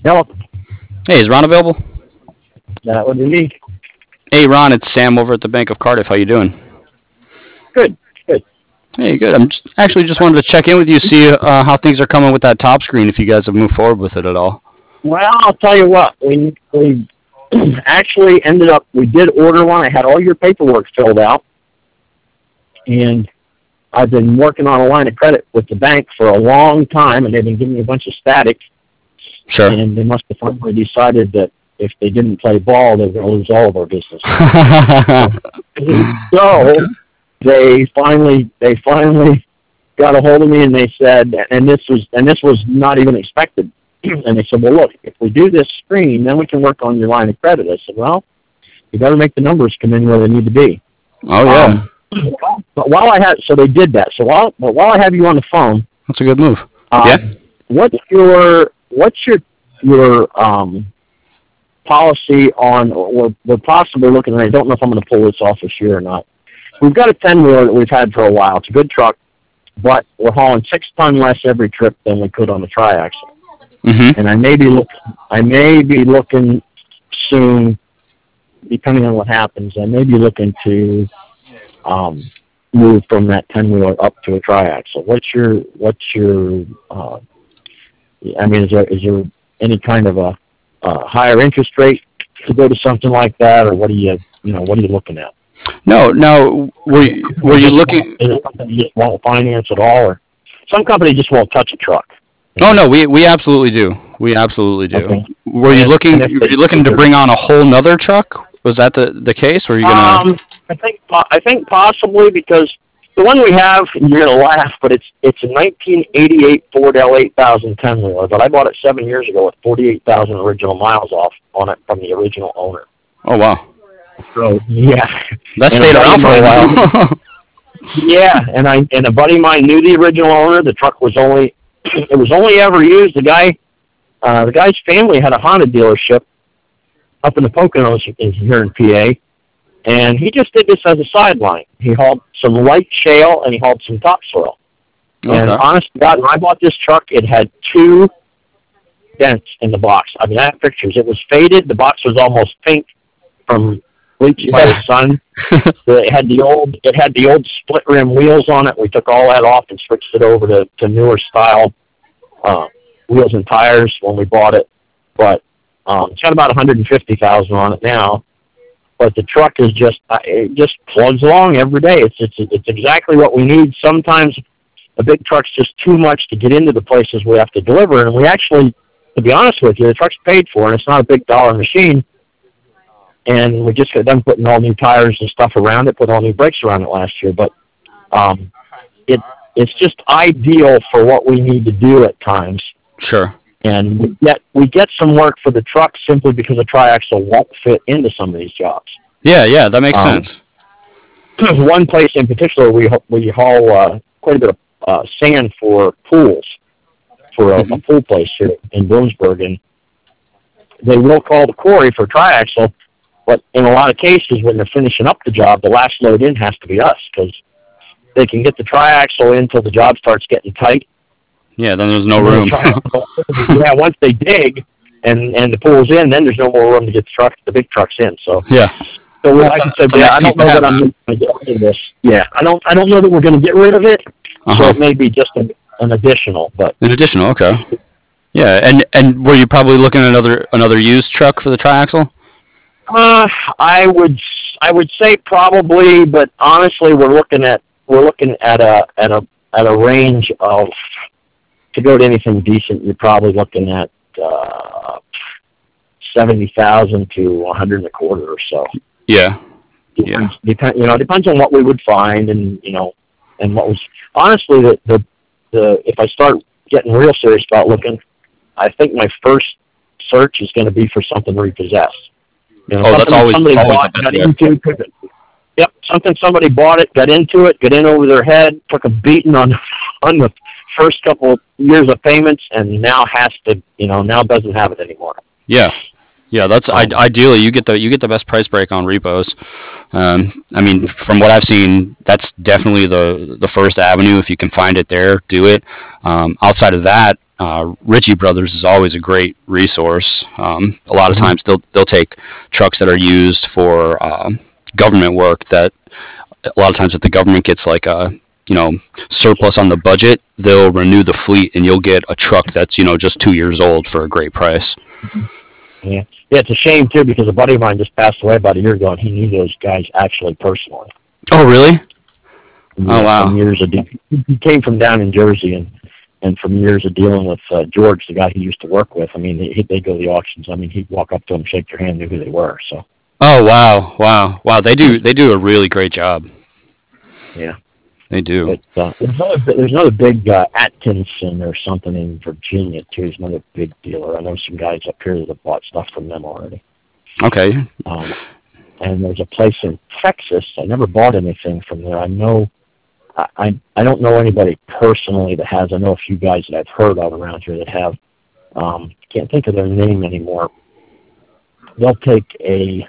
Hello. Hey, is Ron available? That would be me. Hey, Ron, it's Sam over at the Bank of Cardiff. How you doing? Good. Good. Hey, good. Actually just wanted to check in with you, see how things are coming with that top screen, if you guys have moved forward with it at all. Well, I'll tell you what. We actually ended up. We did order one. I had all your paperwork filled out, and I've been working on a line of credit with the bank for a long time, and they've been giving me a bunch of static. Sure. And they must have finally decided that if they didn't play ball, they were going to lose all of our business. So they finally got a hold of me, and they said, and this was not even expected. And they said, well, look, if we do this screen, then we can work on your line of credit. I said, well, you got to make the numbers come in where they need to be. Oh yeah. But so they did that. So while I have you on the phone, that's a good move. Yeah. What's your policy on? We're possibly looking at. I don't know if I'm going to pull this off this year or not. We've got a 10-wheeler that we've had for a while. It's a good truck, but we're hauling 6 ton less every trip than we could on the tri-axle. Mm-hmm. And I may be looking soon, depending on what happens. I may be looking to move from that 10-wheeler up to a tri-axle. What's your I mean, is there any kind of a higher interest rate to go to something like that, or what are you looking at? No, were you looking? Is it something you just won't finance at all, or some company just won't touch a truck? Oh no, we absolutely do. We absolutely do. Okay. Were you looking to bring on a whole nother truck? Was that the case? Or are you gonna? I think possibly, because the one we have, you're gonna laugh, but it's a 1988 Ford L8000 10-wheeler, but I bought it 7 years ago with 48,000 original miles off on it from the original owner. Oh wow. So yeah, that stayed around for a while. Yeah, and a buddy of mine knew the original owner. The truck was only ever used. The guy's family had a Honda dealership up in the Poconos here in PA, and he just did this as a sideline. He hauled some light shale and he hauled some topsoil. Okay. And honest to God, when I bought this truck, it had 2 dents in the box. I mean, I have pictures. It was faded. The box was almost pink from bleached by the sun. It had the old split rim wheels on it. We took all that off and switched it over to newer style wheels and tires when we bought it. But it's got about 150,000 on it now. But the truck is it just plugs along every day. It's exactly what we need. Sometimes a big truck's just too much to get into the places we have to deliver. And we actually, to be honest with you, the truck's paid for, and it's not a big dollar machine. And we just got done putting all new tires and stuff around it, put all new brakes around it last year. But it's just ideal for what we need to do at times. Sure. And we get some work for the truck simply because the tri-axle won't fit into some of these jobs. Yeah, that makes sense. One place in particular, we haul quite a bit of sand for pools, for a pool place here in Bloomsburg, and they will call the quarry for tri-axle, but in a lot of cases, when they're finishing up the job, the last load in has to be us, because they can get the tri-axle in until the job starts getting tight. Yeah, then there's no room. Yeah, once they dig and the pool's in, then there's no more room to get the big trucks in. So yeah. So like I said, I don't know that I'm going to get rid of this. Yeah, I don't know that we're going to get rid of it. So it may be just an additional, but an additional. Okay. Yeah, and were you probably looking at another used truck for the tri-axle? I would say probably, but honestly, we're looking at a range of, to go to anything decent, you're probably looking at 70,000 to 100 and a quarter or so. Yeah. Depends on what we would find, and what was honestly the if I start getting real serious about looking, I think my first search is going to be for something repossessed. That's always the best. Yep, something somebody bought it, got into it, got in over their head, took a beating on the first couple of years of payments, and now has to, now doesn't have it anymore. Yeah. Yeah, that's ideally you get the best price break on repos. I mean, from what I've seen, that's definitely the first avenue. If you can find it there, do it. Outside of that, Ritchie Brothers is always a great resource. A lot of times they'll take trucks that are used for government work. That a lot of times if the government gets like a surplus on the budget, they'll renew the fleet, and you'll get a truck that's just 2 years old for a great price. Yeah. Yeah, it's a shame too because a buddy of mine just passed away about a year ago, and he knew those guys actually personally. Oh, really? Oh, wow. From years of he came from down in Jersey, and from years of dealing with George, the guy he used to work with. I mean, they go to the auctions. I mean, he'd walk up to them, shake their hand, knew who they were. So. Oh, wow! They do a really great job. Yeah. They do. But, there's another big Atkinson or something in Virginia too. He's another big dealer. I know some guys up here that have bought stuff from them already. Okay. And there's a place in Texas. I never bought anything from there. I know. I don't know anybody personally that has. I know a few guys that I've heard of around here that have. Can't think of their name anymore. They'll take a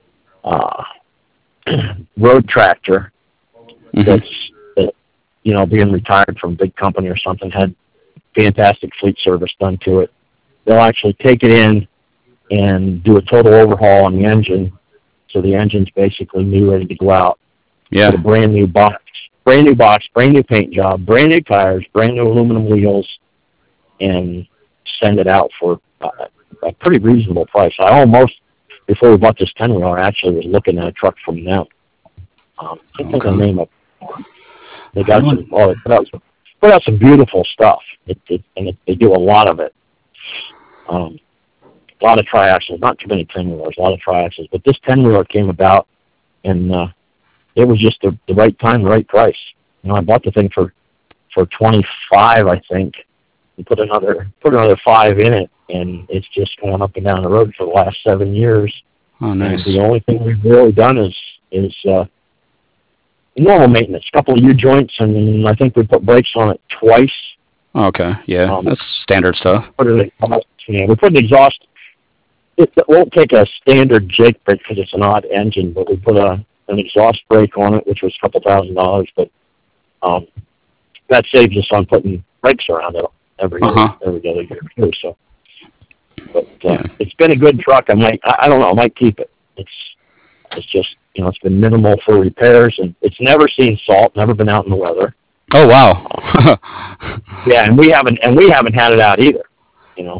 road tractor that's being retired from a big company or something, had fantastic fleet service done to it. They'll actually take it in and do a total overhaul on the engine, so the engine's basically new, ready to go out. Yeah. With a brand new box, brand new paint job, brand new tires, brand new aluminum wheels, and send it out for a pretty reasonable price. I almost, before we bought this 10-wheeler, actually was looking at a truck from them. I can't think of the name of it. They got put out some beautiful stuff. They do a lot of it. A lot of triaxles, not too many 10-wheelers, a lot of triaxles. But this 10-wheeler came about, and it was just the right time, the right price. I bought the thing for $25, I think. And put another $5 in it, and it's just going up and down the road for the last 7 years. Oh, nice. And the only thing we've really done is normal maintenance, a couple of U-joints, and I think we put brakes on it twice. Okay, yeah, that's standard stuff. We put an exhaust. It won't take a standard Jake brake because it's an odd engine, but we put an exhaust brake on it, which was a couple $1,000, but that saves us on putting brakes around it every other year too. So, but it's been a good truck. I don't know, I might keep it. It's just, it's been minimal for repairs, and it's never seen salt, never been out in the weather. Oh, wow. Yeah, and we haven't had it out either. Yeah.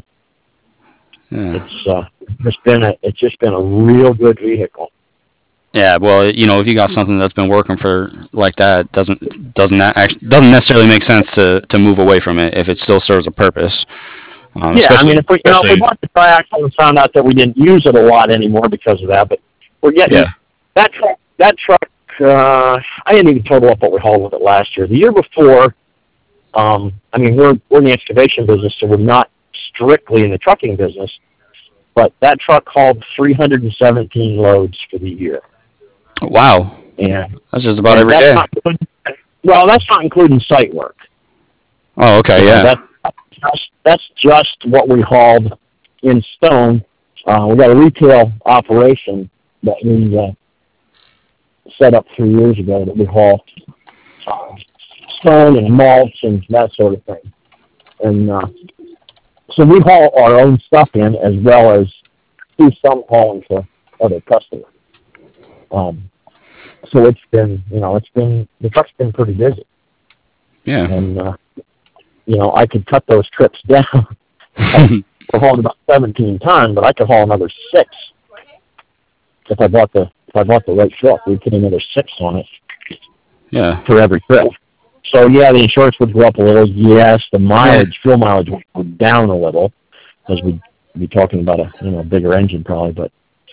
It's just been a real good vehicle. Yeah, well, if you got something that's been working for like that, doesn't necessarily make sense to move away from it if it still serves a purpose. If we bought the triaxle and found out that we didn't use it a lot anymore because of that, but we're getting that truck. I didn't even total up what we hauled with it last year. The year before, we're in the excavation business, so we're not strictly in the trucking business. But that truck hauled 317 loads for the year. Wow. Yeah. That's just about every day. That's not including site work. Oh, okay, yeah. That's just what we hauled in stone. We got a retail operation that we set up 3 years ago that we haul stone and mulch and that sort of thing. And so we haul our own stuff in as well as do some hauling for other customers. So it's been the truck's been pretty busy. Yeah. And I could cut those trips down. We're hauling about 17 tons, but I could haul another 6 if I bought the right truck. We'd put another 6 on it. Yeah. For every trip. So the insurance would go up a little. Yes, the fuel mileage would go down a little, because we'd be talking about a bigger engine probably. But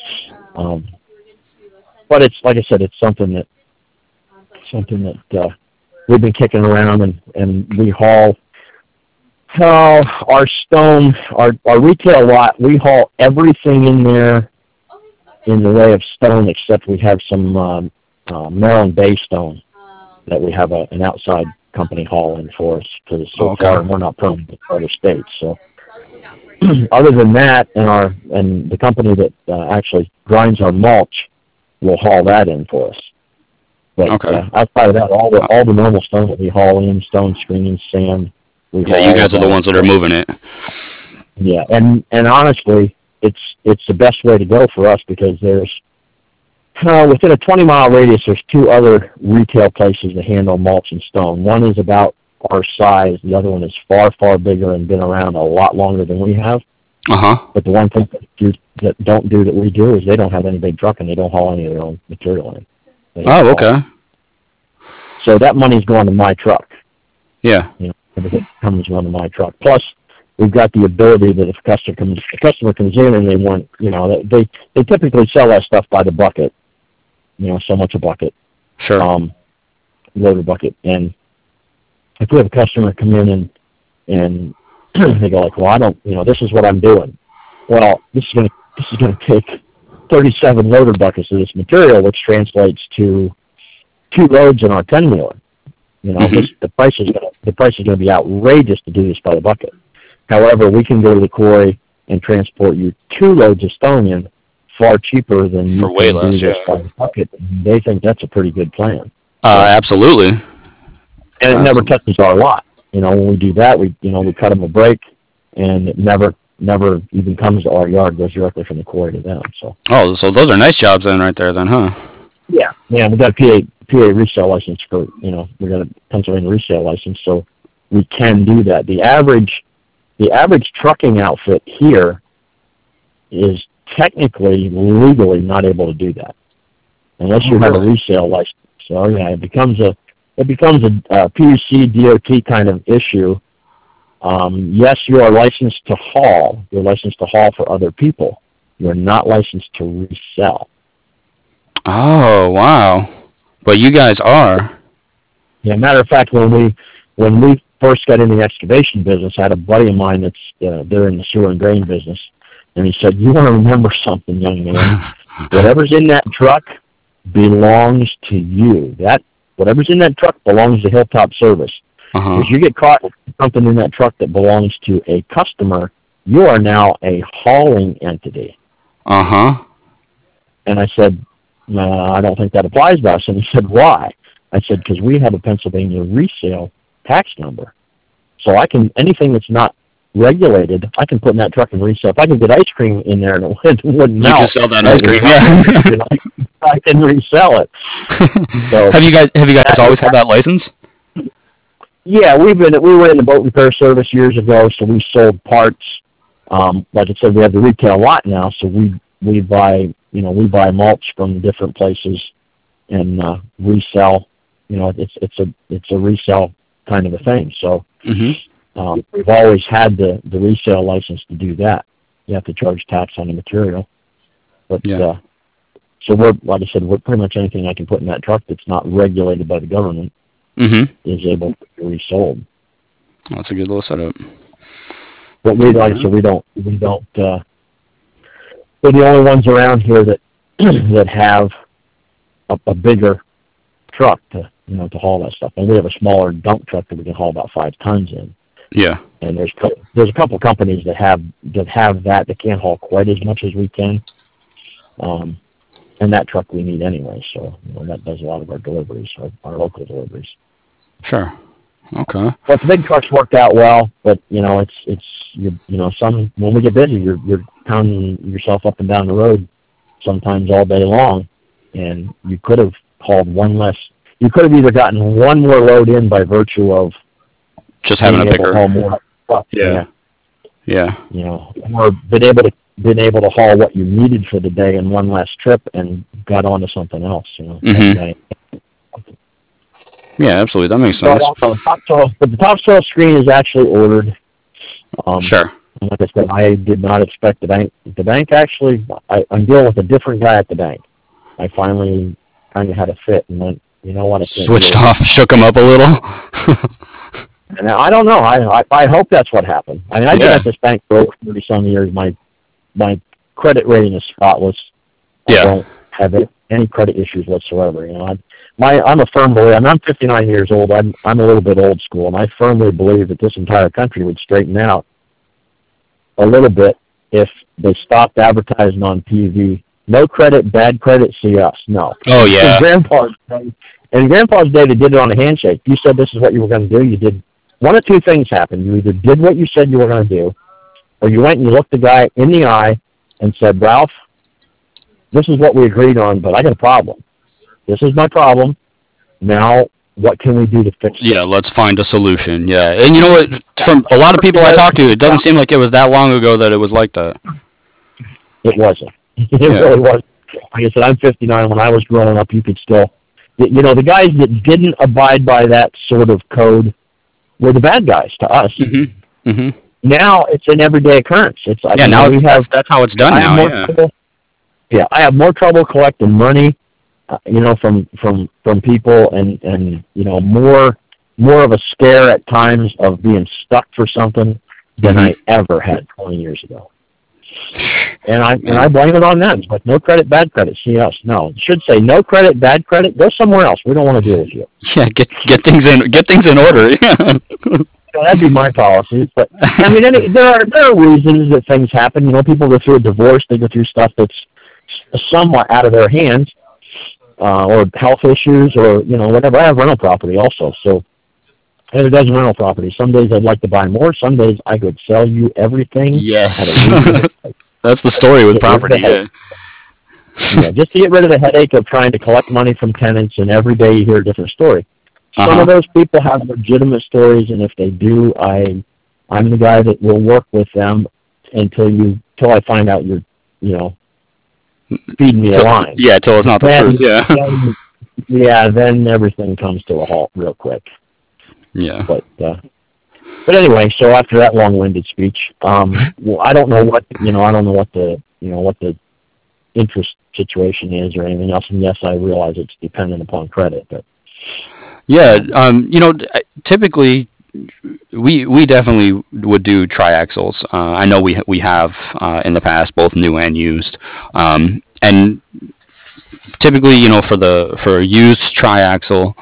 it's like I said, it's something that we've been kicking around, and we haul our stone, our retail lot. We haul everything in there in the way of stone, except we have some Maryland Bay stone that we have an outside company hauling for us, because so far we're not permanent in other states. So other than that, and the company that actually grinds our mulch will haul that in for us. But Okay. outside of that, all the normal stone that we haul in, stone, screening, sand, we Yeah, haul you all guys of are the that. ones that are moving it. Yeah, and honestly, it's the best way to go for us because there's within a 20-mile radius, there's two other retail places that handle mulch and stone. One is about our size. The other one is far, far bigger and been around a lot longer than we have. Uh-huh. But the one thing that don't do that we do is they don't have any big truck and they don't haul any of their own material in. Oh, okay. So that money's going to my truck. Yeah. Everything comes going to my truck. Plus, we've got the ability that if a customer comes in and they want, they typically sell that stuff by the bucket. So much a bucket. Sure. Loader bucket. And if we have a customer come in and they go like, well, I don't, this is what I'm doing. Well, this is going to take 37 loader buckets of this material, which translates to 2 loads in our 10-wheeler. The price is going to be outrageous to do this by the bucket. However, we can go to the quarry and transport you 2 loads of stone in far cheaper than you For way can less, do this yeah. by the bucket. They think that's a pretty good plan. Absolutely. And it never touches our lot. When we do that, we cut them a break, and it never even comes to our yard. Goes directly from the quarry to them. So. Oh, so those are nice jobs then, right there, then, huh? Yeah. We got a PA resale license for we got a Pennsylvania resale license, so we can do that. The average trucking outfit here is technically legally not able to do that unless you have a resale license. So yeah, it becomes a PUC DOT kind of issue. Yes, you are licensed to haul. You're licensed to haul for other people. You're not licensed to resell. Oh, wow. But you guys are. Yeah, matter of fact, when we first got in the excavation business, I had a buddy of mine that's they're in the sewer and drain business, and he said, "You want to remember something, young man. Whatever's in that truck belongs to you. Whatever's in that truck belongs to Hilltop Service. If you get caught with something in that truck that belongs to a customer, you are now a hauling entity." And I said, "I don't think that applies to us." And he said, "Why?" I said, "Because we have a Pennsylvania resale tax number. So anything that's not regulated, I can put in that truck and resell. If I can get ice cream in there and it wouldn't melt, you can sell that ice cream. Yeah. I can resell it." So, have you guys always had that license? Yeah, we were in the boat repair service years ago, so we sold parts. Like I said, we have the retail lot now, so we buy mulch from different places and resell. It's a resell kind of a thing. So we've always had the resale license to do that. You have to charge tax on the material, but so like I said, we're pretty much anything I can put in that truck that's not regulated by the government is able to be resold. Oh, that's a good little setup. But we don't. We're the only ones around here that have a bigger truck to haul that stuff. And we have a smaller dump truck that we can haul about 5 tons in. Yeah. And there's a couple companies that have that. They can't haul quite as much as we can. And that truck we need anyway, so that does a lot of our deliveries, our local deliveries. Sure. Okay. But the big trucks worked out well, but it's when we get busy, you're pounding yourself up and down the road sometimes all day long, and you could have hauled one less. You could have either gotten one more load in by virtue of just having a bigger haul more trucks, yeah. Or been able to haul what you needed for the day in one less trip and got onto something else. Yeah, absolutely. That makes sense. But the topsoil screen is actually ordered. Sure. Like I said, I did not expect the bank. The bank actually, I'm dealing with a different guy at the bank. I finally kind of had a fit and went, you know what? I can't switched off, shook him up a little. And I don't know. I hope that's what happened. I mean, I've been at this bank for over 30-some years. My credit rating is spotless. I don't have any credit issues whatsoever. I'm a firm believer. I'm 59 years old. I'm a little bit old school, and I firmly believe that this entire country would straighten out a little bit if they stopped advertising on TV. No credit, bad credit, see us. No. Oh yeah. In Grandpa's day, they did it on a handshake. You said this is what you were going to do. You did. One of two things happened. You either did what you said you were going to do, or you went and you looked the guy in the eye and said, Ralph, this is what we agreed on, but I got a problem. This is my problem. Now, what can we do to fix it? Yeah, let's find a solution. Yeah, and you know what? From a lot of people I talked to, it doesn't seem like it was that long ago that it was like that. It wasn't. It really wasn't. Like I said, I'm 59. When I was growing up, you could still, the guys that didn't abide by that sort of code were the bad guys to us. Mm-hmm. Mm-hmm. Now it's an everyday occurrence. It's like, now that's how it's done now. Yeah. I have more trouble collecting money, from people, and more of a scare at times of being stuck for something than I ever had 20 years ago. And I blame it on them. But no credit, bad credit, see us. No, it should say no credit, bad credit. Go somewhere else. We don't want to deal with you. Yeah, get things in order. Yeah. That'd be my policy. But I mean, there are reasons that things happen. People go through a divorce. They go through stuff that's somewhat out of their hands, or health issues, or whatever. I have rental property also, so I have a dozen rental properties. Some days I'd like to buy more. Some days I could sell you everything. Yes, that's the story with property. Yeah. Yeah, just to get rid of the headache of trying to collect money from tenants, and every day you hear a different story. Some of those people have legitimate stories, and if they do, I'm the guy that will work with them until I find out you're, feeding me a line. Yeah, till it's not the truth. Yeah. Yeah, then everything comes to a halt real quick. Yeah. But anyway, so after that long-winded speech, I don't know what the interest situation is or anything else. And yes, I realize it's dependent upon credit, but. Yeah, typically we definitely would do triaxles. I know we have in the past, both new and used, and typically for a used triaxle,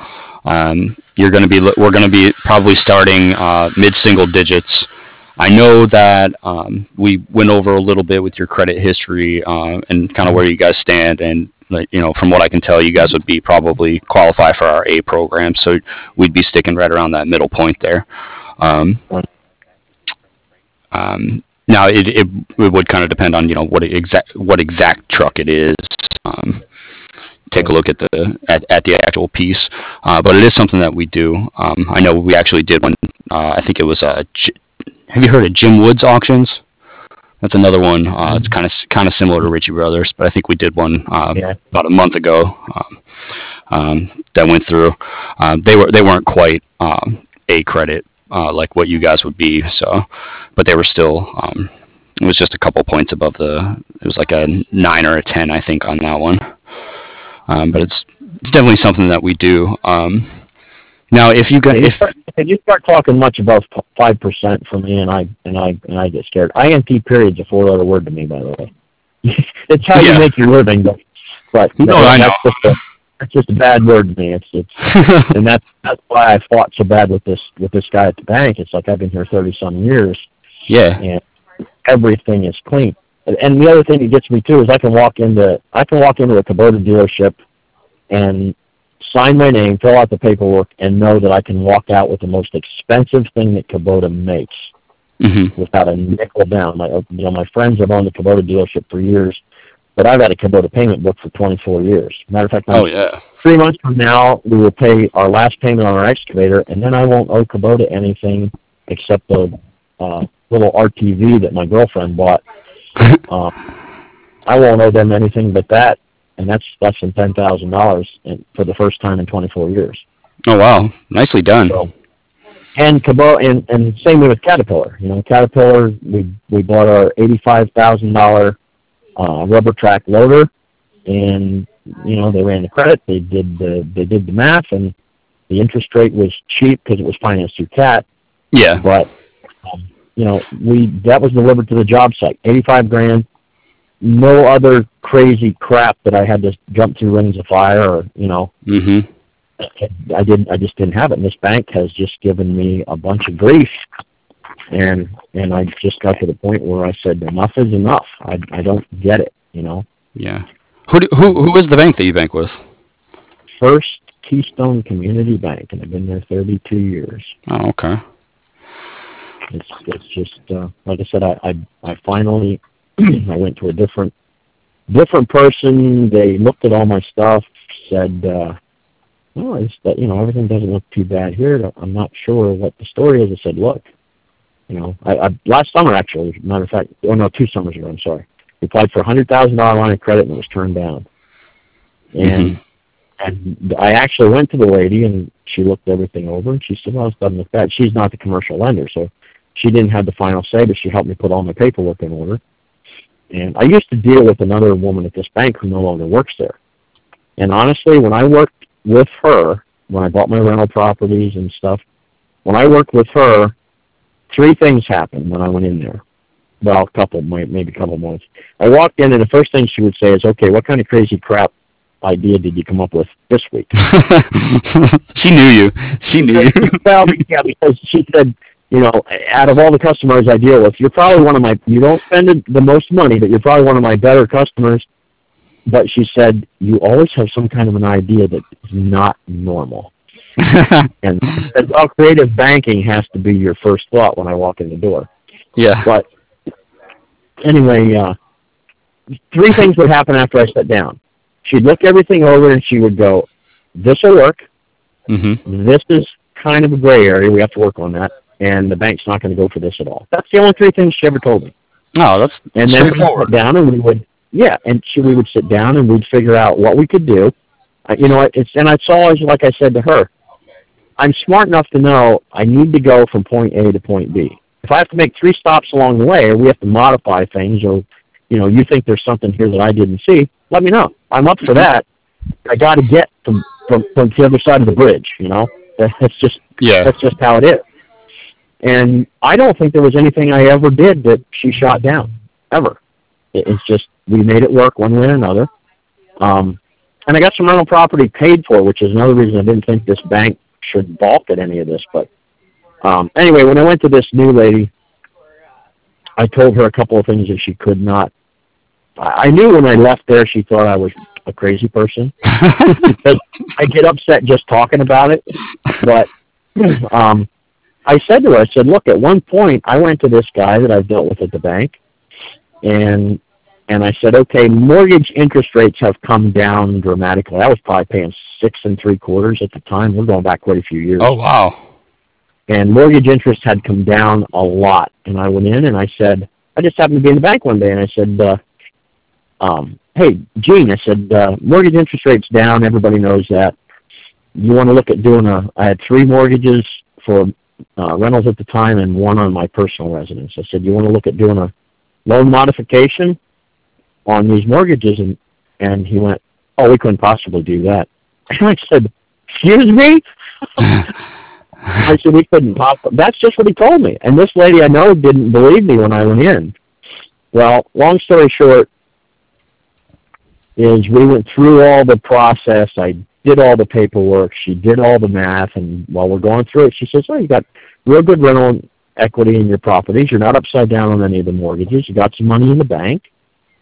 we're going to be probably starting mid single digits. I know that we went over a little bit with your credit history and kind of where you guys stand, and from what I can tell, you guys would be probably qualify for our A program, so we'd be sticking right around that middle point there. Now it would kind of depend on what exact truck it is. Take a look at the actual piece, but it is something that we do. I know we actually did one. I think it was have you heard of Jim Woods Auctions? That's another one. It's kind of similar to Ritchie Brothers, but I think we did one about a month ago that went through. They weren't quite A credit like what you guys would be, so, but they were still. It was just a couple points above it was like a 9 or a 10, I think, on that one. But it's definitely something that we do. Now, if you start talking much above 5% for me, and I get scared. INT period's a 4-letter word to me, by the way. It's how you make your living, but I know. That's just a bad word to me. It's and that's why I fought so bad with this guy at the bank. It's like I've been here 30-some years. Yeah. And everything is clean. And the other thing that gets me too is I can walk into a Kubota dealership and sign my name, fill out the paperwork, and know that I can walk out with the most expensive thing that Kubota makes without a nickel down. My friends have owned the Kubota dealership for years, but I've had a Kubota payment book for 24 years. Matter of fact, 3 months from now, we will pay our last payment on our excavator, and then I won't owe Kubota anything except the little RTV that my girlfriend bought. I won't owe them anything but that, and that's less than $10,000 for the first time in 24 years. Oh wow, nicely done. So, and Kubota, and same way with Caterpillar. Caterpillar, we bought our $85,000 rubber track loader, and they ran the credit. They did the math, and the interest rate was cheap because it was financed through CAT. Yeah, but that was delivered to the job site, $85,000. No other crazy crap that I had to jump through rings of fire, or I just didn't have it. And this bank has just given me a bunch of grief And I just got to the point where I said, enough is enough. I don't get it, you know. Yeah. Who is the bank that you bank with? First Keystone Community Bank, and I've been there 32 years. Oh, okay. It's just like I said. I finally I went to a different person. They looked at all my stuff, said, "Well, it's that everything doesn't look too bad here. I'm not sure what the story is." I said, "Look, I last summer actually, matter of fact, 2 summers ago. I'm sorry, we applied for a $100,000 line of credit and it was turned down, and." Mm-hmm. And I actually went to the lady, and she looked everything over, and she said, "Well, it doesn't look bad." She's not the commercial lender, so she didn't have the final say, but she helped me put all my paperwork in order. And I used to deal with another woman at this bank who no longer works there. And honestly, when I worked with her, when I bought my rental properties and stuff, when I worked with her, 3 things happened when I went in there. Well, maybe a couple months. I walked in, and the first thing she would say is, "Okay, what kind of crazy crap idea did you come up with this week?" She knew you. She knew you. Well, yeah, because she said, out of all the customers I deal with, you're probably you don't spend the most money, but you're probably one of my better customers. But she said, you always have some kind of an idea that is not normal. And she said, well, creative banking has to be your first thought when I walk in the door. Yeah. But anyway, 3 things would happen after I sat down. She'd look everything over and she would go, "This will work. Mm-hmm. This is kind of a gray area. We have to work on that. And the bank's not going to go for this at all." That's the only 3 things she ever told me. Oh, that's and then we would sit down and we would sit down and we'd figure out what we could do. And it's always like I said to her, I'm smart enough to know I need to go from point A to point B. If I have to make 3 stops along the way, or we have to modify things, or you think there's something here that I didn't see, let me know. I'm up for that. I got to get from the other side of the bridge. That's just how it is. And I don't think there was anything I ever did that she shot down, ever. It's just we made it work one way or another. And I got some rental property paid for, which is another reason I didn't think this bank should balk at any of this. But anyway, when I went to this new lady, I told her a couple of things that she could not. I knew when I left there she thought I was a crazy person. Because I get upset just talking about it. But I said to her, I said, "Look, at one point I went to this guy that I've dealt with at the bank, and I said, okay, mortgage interest rates have come down dramatically. I was probably paying 6 3/4 at the time. We're going back quite a few years. Oh, wow. And mortgage interest had come down a lot. And I went in and I said, I just happened to be in the bank one day, and I said, hey, Gene, I said, mortgage interest rates down. Everybody knows that. You want to look at doing I had 3 mortgages for rentals at the time and 1 on my personal residence. I said, you want to look at doing a loan modification on these mortgages? And he went, oh, we couldn't possibly do that. And I said, excuse me? I said, we couldn't possibly. That's just what he told me. And this lady I know didn't believe me when I went in. Well, long story short is we went through all the process. I did all the paperwork. She did all the math. And while we're going through it, she says, oh, you got real good rental equity in your properties. You're not upside down on any of the mortgages. You got some money in the bank.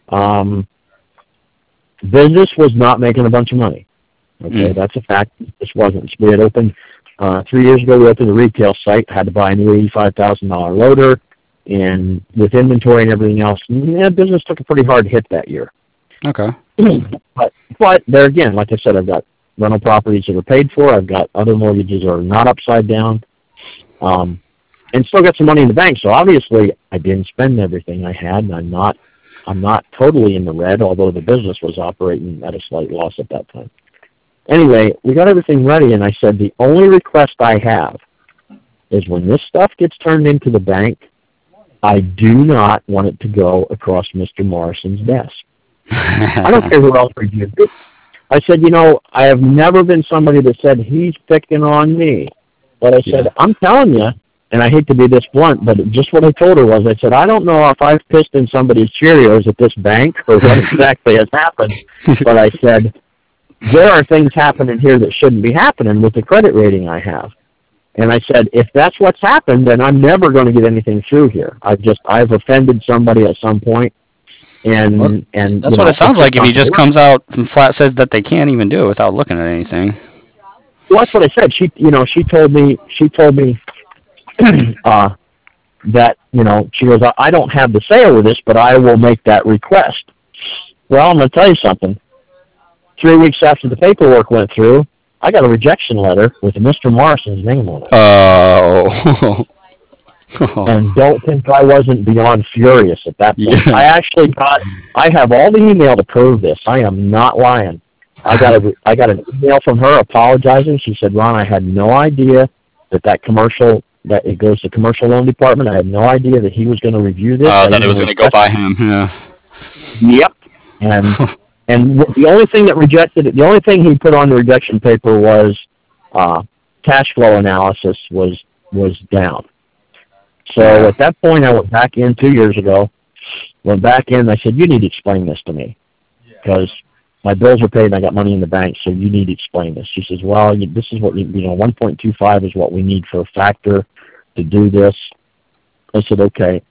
Business was not making a bunch of money. Okay, that's a fact. This wasn't. We had opened 3 years ago. We opened a retail site. Had to buy a new $85,000 loader, and with inventory and everything else, business took a pretty hard hit that year. Okay. But there again, like I said, I've got rental properties that are paid for. I've got other mortgages that are not upside down, and still got some money in the bank. So obviously, I didn't spend everything I had, and I'm not totally in the red, although the business was operating at a slight loss at that time. Anyway, we got everything ready, and I said, the only request I have is when this stuff gets turned into the bank, I do not want it to go across Mr. Morrison's desk. I don't care who else reviewed it. I said, I have never been somebody that said, he's picking on me. But I said, I'm telling you, and I hate to be this blunt, but just what I told her was, I said, I don't know if I've pissed in somebody's Cheerios at this bank or what exactly has happened, but I said, there are things happening here that shouldn't be happening with the credit rating I have. And I said, if that's what's happened, then I'm never going to get anything through here. I've offended somebody at some point, and that's what it sounds like. If he just comes out and flat says that they can't even do it without looking at anything. Well, that's what I said. She told me that, she goes, I don't have the say over this, but I will make that request. Well, I'm going to tell you something. 3 weeks after the paperwork went through, I got a rejection letter with Mr. Morrison's name on it. Oh. And don't think I wasn't beyond furious at that point. Yeah. I have all the email to prove this. I am not lying. I got an email from her apologizing. She said, Ron, I had no idea that it goes to commercial loan department. I had no idea that he was going to review this. That it was going to go by him. Yeah. Yep. And the only thing that rejected it, the only thing he put on the rejection paper was cash flow analysis was down. So at that point, I went back in 2 years ago. Went back in, and I said, you need to explain this to me because my bills are paid and I got money in the bank, so you need to explain this. She says, well, this is what 1.25 is what we need for a factor to do this. I said, okay,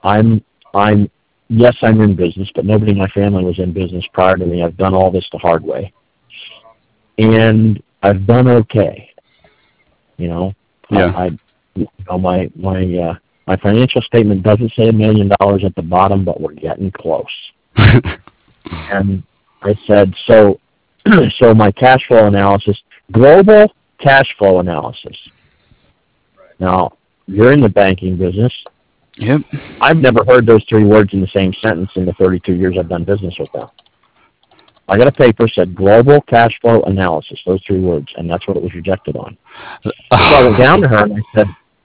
yes, I'm in business, but nobody in my family was in business prior to me. I've done all this the hard way. And I've done okay. Yeah. My financial statement doesn't say $1 million at the bottom, but we're getting close. And I said, so my cash flow analysis, global cash flow analysis. Now, you're in the banking business. Yep. I've never heard those 3 words in the same sentence in the 32 years I've done business with them. I got a paper said global cash flow analysis, those 3 words, and that's what it was rejected on. So I went down to her and I said,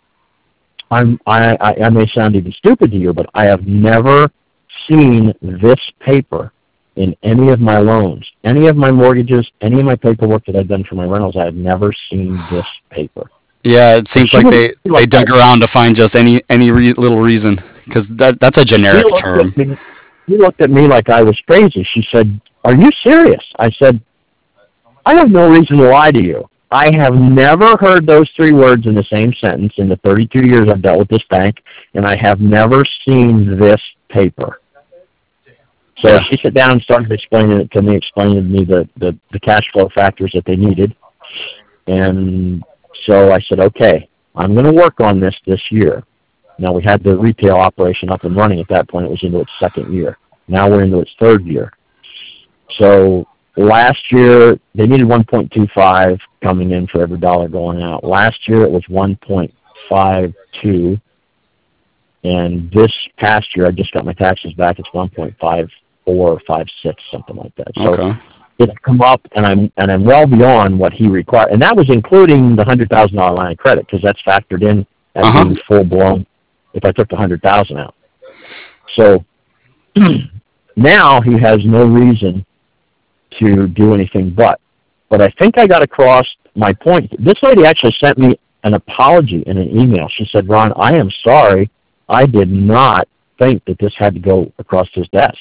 I may sound even stupid to you, but I have never seen this paper in any of my loans, any of my mortgages, any of my paperwork that I've done for my rentals. I have never seen this paper. Yeah, it seems like they dug around to find just any little reason, because that's a generic term. She looked at me like I was crazy. She said, are you serious? I said, I have no reason to lie to you. I have never heard those 3 words in the same sentence in the 32 years I've dealt with this bank, and I have never seen this paper. So she sat down and started explaining it to me, the cash flow factors that they needed. And so I said, okay, I'm going to work on this year. Now, we had the retail operation up and running at that point. It was into its 2nd year. Now we're into its 3rd year. So last year, they needed 1.25 coming in for every dollar going out. Last year, it was 1.52. And this past year, I just got my taxes back. It's 1.54 or 56, something like that. So it's come up, and I'm well beyond what he required. And that was including the $100,000 line of credit, because that's factored in as being full-blown if I took the $100,000 out. So now he has no reason to do anything but I think I got across my point. This lady actually sent me an apology in an email. She said, Ron, I am sorry. I did not think that this had to go across his desk.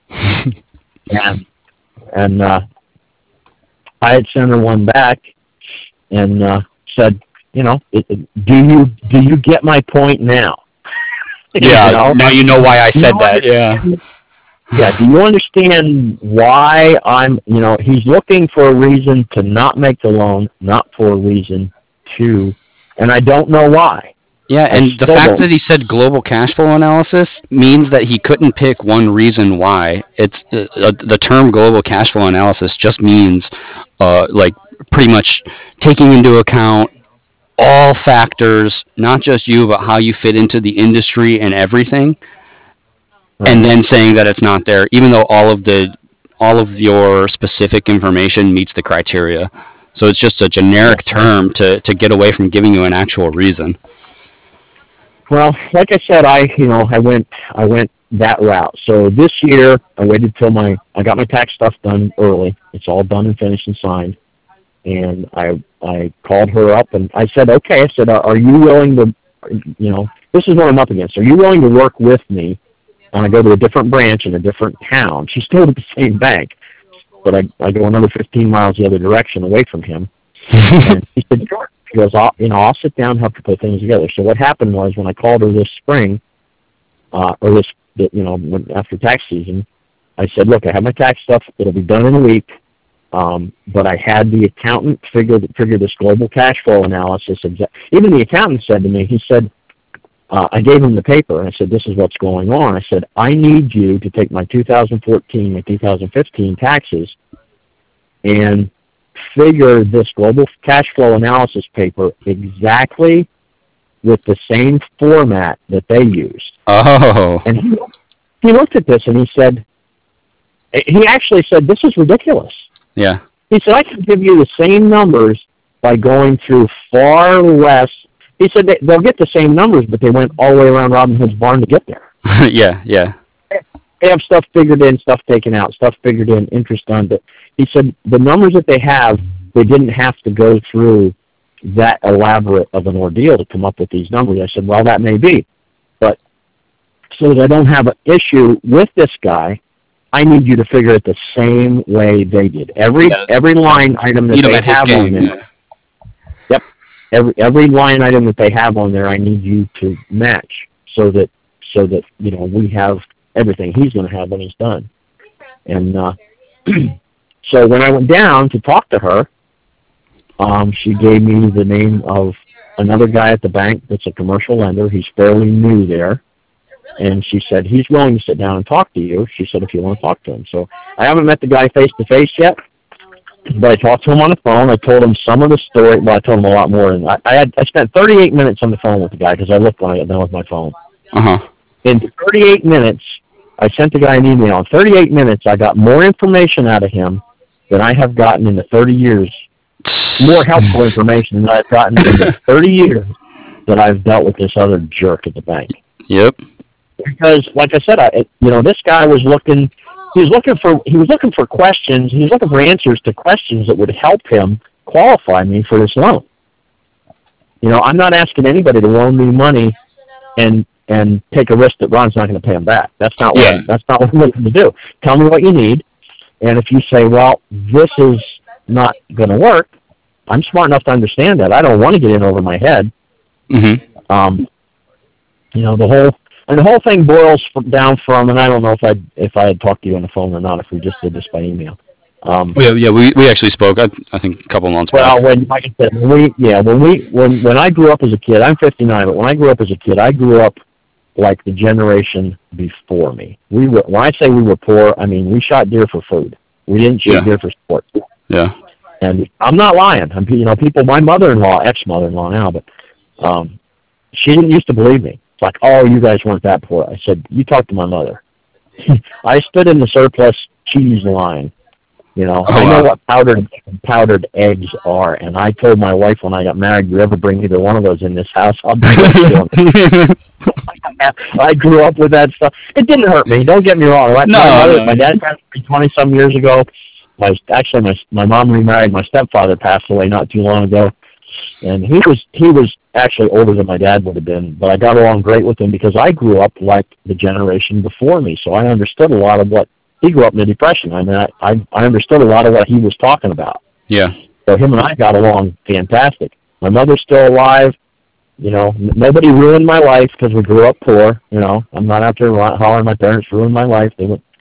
and I had sent her one back and said, do you get my point now? Yeah, now you know why I said that, yeah. Yeah, do you understand why he's looking for a reason to not make the loan, not for a reason to, and I don't know why. Yeah, and the fact that he said global cash flow analysis means that he couldn't pick one reason why. It's the term global cash flow analysis just means pretty much taking into account all factors, not just you, but how you fit into the industry and everything. Right. And then saying that it's not there, even though all of your specific information meets the criteria. So it's just a generic term to get away from giving you an actual reason. Well, like I said, I went that route. So this year, I waited till I got my tax stuff done early. It's all done and finished and signed. And I called her up and I said, okay. I said, are you willing to, this is what I'm up against. Are you willing to work with me? And I go to a different branch in a different town. She's still at the same bank, but I go another 15 miles the other direction away from him. And he said, sure. She goes, I'll sit down and help you put things together. So what happened was when I called her this spring, after tax season, I said, look, I have my tax stuff. It'll be done in a week. But I had the accountant figure this global cash flow analysis. Even the accountant said to me, he said, I gave him the paper, and I said, this is what's going on. I said, I need you to take my 2014 and 2015 taxes and figure this global cash flow analysis paper exactly with the same format that they used. Oh. And he looked at this, and he actually said, this is ridiculous. Yeah. He said, I can give you the same numbers by going through far less. He said they'll get the same numbers, but they went all the way around Robin Hood's barn to get there. Yeah. They have stuff figured in, stuff taken out, stuff figured in, interest on. But he said the numbers that they have, they didn't have to go through that elaborate of an ordeal to come up with these numbers. I said, well, that may be. But so that I don't have an issue with this guy, I need you to figure it the same way they did. Every line item that they have on there. Yeah. Yep. Every line item that they have on there, I need you to match so that we have everything he's going to have when he's done. And so when I went down to talk to her, she gave me the name of another guy at the bank that's a commercial lender. He's fairly new there. And she said, he's willing to sit down and talk to you. She said, if you want to talk to him. So I haven't met the guy face-to-face yet, but I talked to him on the phone. I told him some of the story. Well, I told him a lot more. And I spent 38 minutes on the phone with the guy because I looked when I got done with my phone. Uh-huh. In 38 minutes, I sent the guy an email. In 38 minutes, I got more information out of him than I have gotten in the 30 years. More helpful information than I've gotten in the 30 years that I've dealt with this other jerk at the bank. Yep. Because, like I said, this guy was looking. He was looking for questions. He was looking for answers to questions that would help him qualify me for this loan. I'm not asking anybody to loan me money and take a risk that Ron's not going to pay him back. That's not what I'm looking to do. Tell me what you need, and if you say, well, this is not going to work, I'm smart enough to understand that. I don't want to get in over my head. Mm-hmm. The whole thing boils down from, and I don't know if I had talked to you on the phone or not, if we just did this by email. We actually spoke, I think, a couple months back. Well, like I said, when I grew up as a kid, I'm 59, but when I grew up as a kid, I grew up like the generation before me. When I say we were poor, I mean we shot deer for food. We didn't shoot deer for sport. Yeah. And I'm not lying. People, my mother-in-law, ex-mother-in-law now, but she didn't used to believe me. It's like, oh, you guys weren't that poor. I said, you talk to my mother. I stood in the surplus cheese line. I know what powdered eggs are, and I told my wife when I got married, you ever bring either one of those in this house, I'll bring it. I grew up with that stuff. It didn't hurt me. Don't get me wrong. My dad passed away 20-some years ago. My mom remarried. My stepfather passed away not too long ago, and he was actually older than my dad would have been. But I got along great with him because I grew up like the generation before me, so I understood a lot of what he grew up in the Depression. I mean, I understood a lot of what he was talking about. Yeah. So him and I got along fantastic. My mother's still alive. Nobody ruined my life because we grew up poor. I'm not out there hollering my parents ruined my life.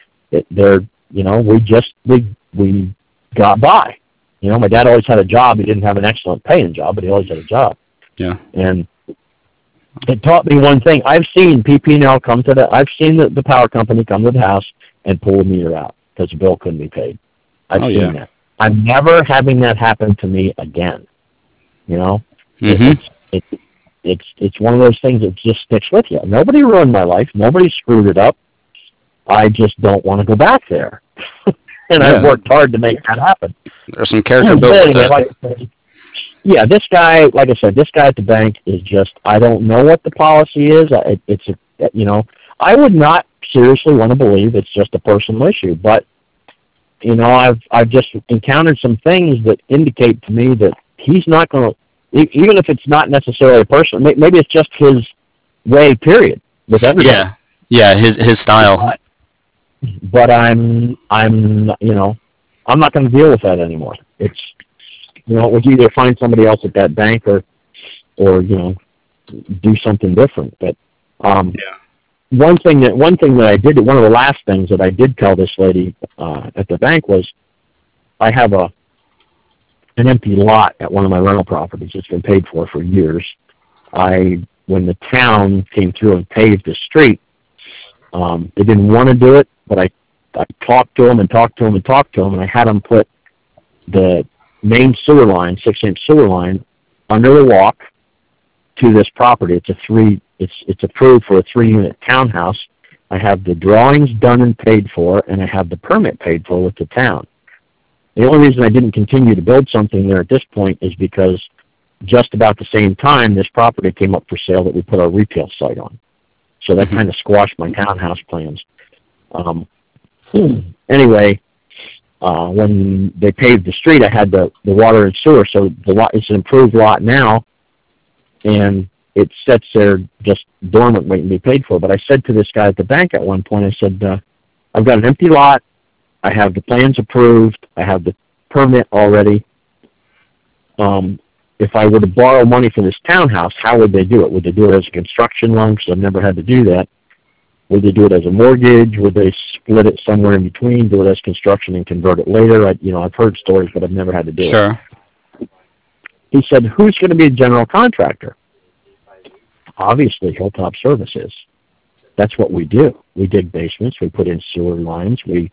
We got by. My dad always had a job. He didn't have an excellent paying job, but he always had a job. Yeah. And it taught me one thing. I've seen PP&L come to I've seen the power company come to the house and pull the meter out because the bill couldn't be paid. I've seen that. I'm never having that happen to me again. Mm-hmm. It's one of those things that just sticks with you. Nobody ruined my life. Nobody screwed it up. I just don't want to go back there. And I've worked hard to make that happen. There's some character built with that. This guy, like I said, this guy at the bank is just, I don't know what the policy is. I would not seriously want to believe it's just a personal issue, but, I've just encountered some things that indicate to me that he's not going to, even if it's not necessarily a personal, maybe it's just his way, period, with everything. Yeah, his style. But I'm not going to deal with that anymore. it was either find somebody else at that bank or do something different. But one thing that I did, one of the last things that I did tell this lady at the bank was, I have an empty lot at one of my rental properties. It's been paid for years. When the town came through and paved the street, they didn't want to do it, but I talked to them, and I had them put the main sewer line, 6-inch sewer line, under the walk to this property. It's approved for a 3-unit townhouse. I have the drawings done and paid for, and I have the permit paid for with the town. The only reason I didn't continue to build something there at this point is because just about the same time, this property came up for sale that we put our retail site on. So that kind of squashed my townhouse plans. Anyway, when they paved the street, I had the water and sewer, so the lot, it's an improved lot now, and it sits there just dormant waiting to be paid for. But I said to this guy at the bank at one point, I said, I've got an empty lot, I have the plans approved, I have the permit already. If I were to borrow money for this townhouse, how would they do it? Would they do it as a construction loan, because I've never had to do that? Would they do it as a mortgage? Would they split it somewhere in between, do it as construction and convert it later? I've heard stories, but I've never had to do it. Sure. He said, who's going to be a general contractor? Obviously, Hilltop Services. That's what we do. We dig basements. We put in sewer lines. We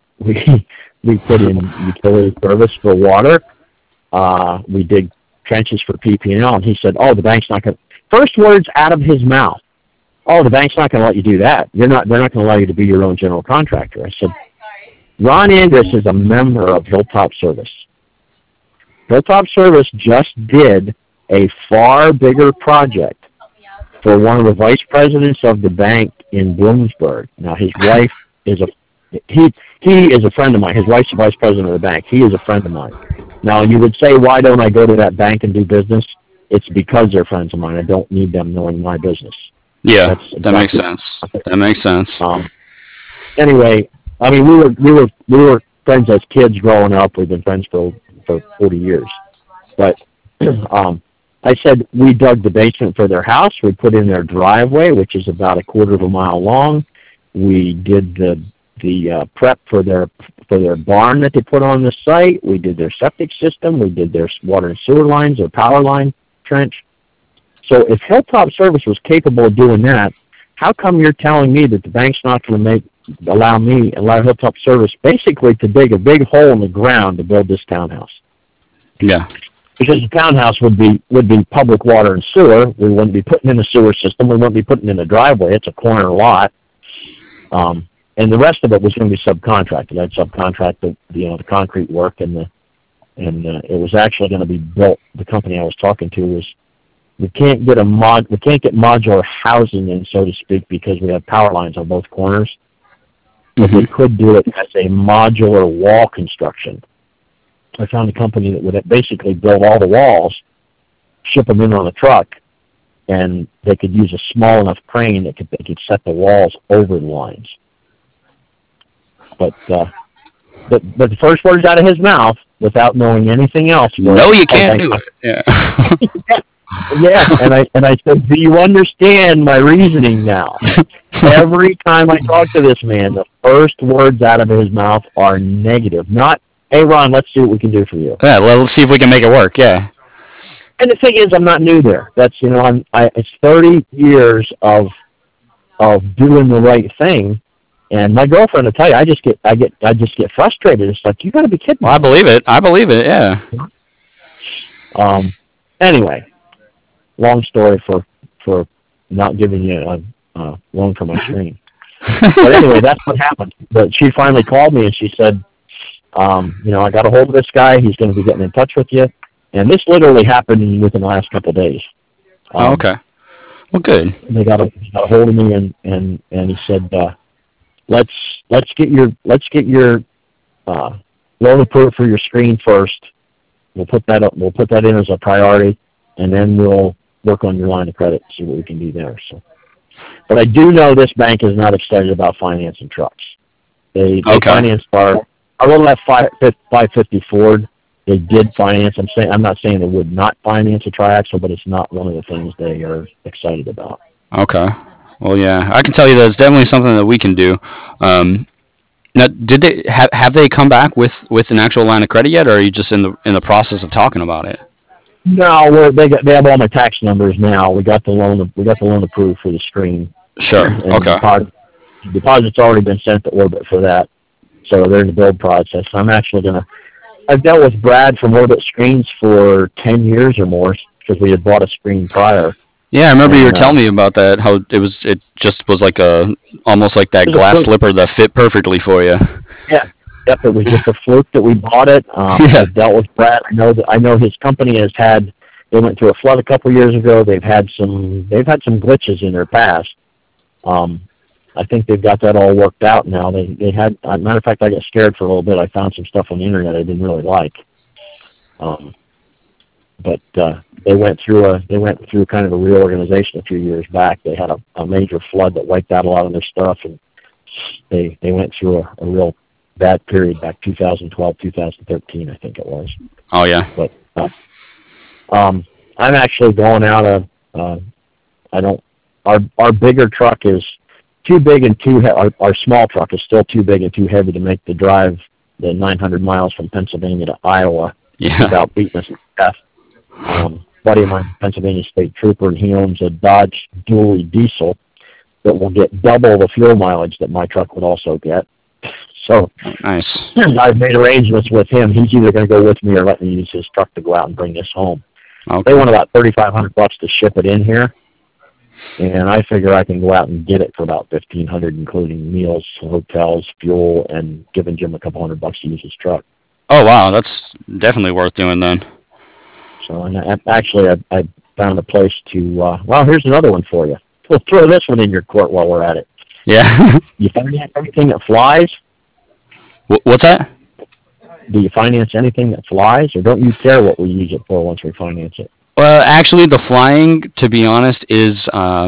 put in utility service for water. We dig trenches for PP&L. And he said, oh, the bank's not going to... First words out of his mouth. Oh, the bank's not going to let you do that. They're not going to allow you to be your own general contractor. I said, Ron Andrus is a member of Hilltop Service. Hilltop Service just did a far bigger project for one of the vice presidents of the bank in Bloomsburg. Now, his wife is he is a friend of mine. His wife's the vice president of the bank. He is a friend of mine. Now, you would say, why don't I go to that bank and do business? It's because they're friends of mine. I don't need them knowing my business. Yeah, that makes sense. That makes sense. Anyway, I mean, we were friends as kids growing up. We've been friends for 40 years. But I said we dug the basement for their house. We put in their driveway, which is about a quarter of a mile long. We did the prep for their barn that they put on the site. We did their septic system. We did their water and sewer lines, their power line trench. So if Hilltop Service was capable of doing that, how come you're telling me that the bank's not going to allow Hilltop Service basically to dig a big hole in the ground to build this townhouse? Yeah. Because the townhouse would be public water and sewer. We wouldn't be putting in a sewer system. We wouldn't be putting in a driveway. It's a corner lot. And the rest of it was going to be subcontracted. I'd subcontract the concrete work, and it was actually going to be built. The company I was talking to was, we can't get modular housing in, so to speak, because we have power lines on both corners. But we could do it as a modular wall construction. I found a company that would basically build all the walls, ship them in on a truck, and they could use a small enough crane that they could set the walls over the lines. But the first words out of his mouth, without knowing anything else, was, no, you can't do it. Yeah. Yeah, and I said, do you understand my reasoning now? Every time I talk to this man, the first words out of his mouth are negative. Not, hey, Ron, let's see what we can do for you. Yeah, let's see if we can make it work, yeah. And the thing is, I'm not new there. That's, it's 30 years of doing the right thing. And my girlfriend will tell you, I just get frustrated. It's like, you got to be kidding me. Well, I believe it, yeah. Anyway, long story for not giving you a loan for my screen. But anyway, that's what happened. But she finally called me and she said, I got a hold of this guy. He's going to be getting in touch with you. And this literally happened within the last couple of days. Okay. Well, good. They got a hold of me and he said, let's get your loan approved for your screen first. We'll put that up. We'll put that in as a priority, and then we'll work on your line of credit and see what we can do there. So, but I do know this bank is not excited about financing trucks. They financed our little F550 Ford. they did finance. I'm not saying they would not finance a triaxle, but it's not one of the things they are excited about. Okay. Well, yeah, I can tell you that it's definitely something that we can do. Um, Now, did they have they come back with an actual line of credit yet, or are you just in the process of talking about it? No, they have all my tax numbers now. We got the loan approved for the screen, Sure. and Okay. deposit's already been sent to Orbit for that. So they're in the build process. I've dealt with Brad from Orbit Screens for 10 years or more because we had bought a screen prior. Yeah, I remember you were And telling me about that. How it just was like almost like that it was a glass fluke. slipper that fit perfectly for you. Yeah, yep. It was just a fluke that we bought it. Yeah. I've dealt with Brad. I know his company has had. They went through a flood a couple years ago. They've had some glitches in their past. I think they've got that all worked out now. They had. Matter of fact, I got scared for a little bit. I found some stuff on the internet I didn't really like. But they went through kind of a reorganization a few years back. They had a major flood that wiped out a lot of their stuff, and they went through a real bad period back 2012, 2013, I think it was. Oh yeah. But I'm actually going out I don't. Our bigger truck is too big and our small truck is still too big and too heavy to make the drive the 900 miles from Pennsylvania to Iowa Yeah. without beating us to death. Buddy of mine, Pennsylvania State Trooper, and he owns a Dodge Dually diesel that will get double the fuel mileage that my truck would also get. So Nice. I've made arrangements with him. He's either going to go with me or let me use his truck to go out and bring this home. They Okay. want about $3,500 to ship it in here, and I figure I can go out and get it for about $1,500, including meals, hotels, fuel, and giving Jim a couple $100 to use his truck. Oh wow, that's definitely worth doing then. So, and I found a place to. Well, here's another one for you. We'll throw this one in your court while we're at it. Yeah. You finance everything that flies? What's that? Do you finance anything that flies, or don't you care what we use it for once we finance it? Well, actually, the flying, to be honest, is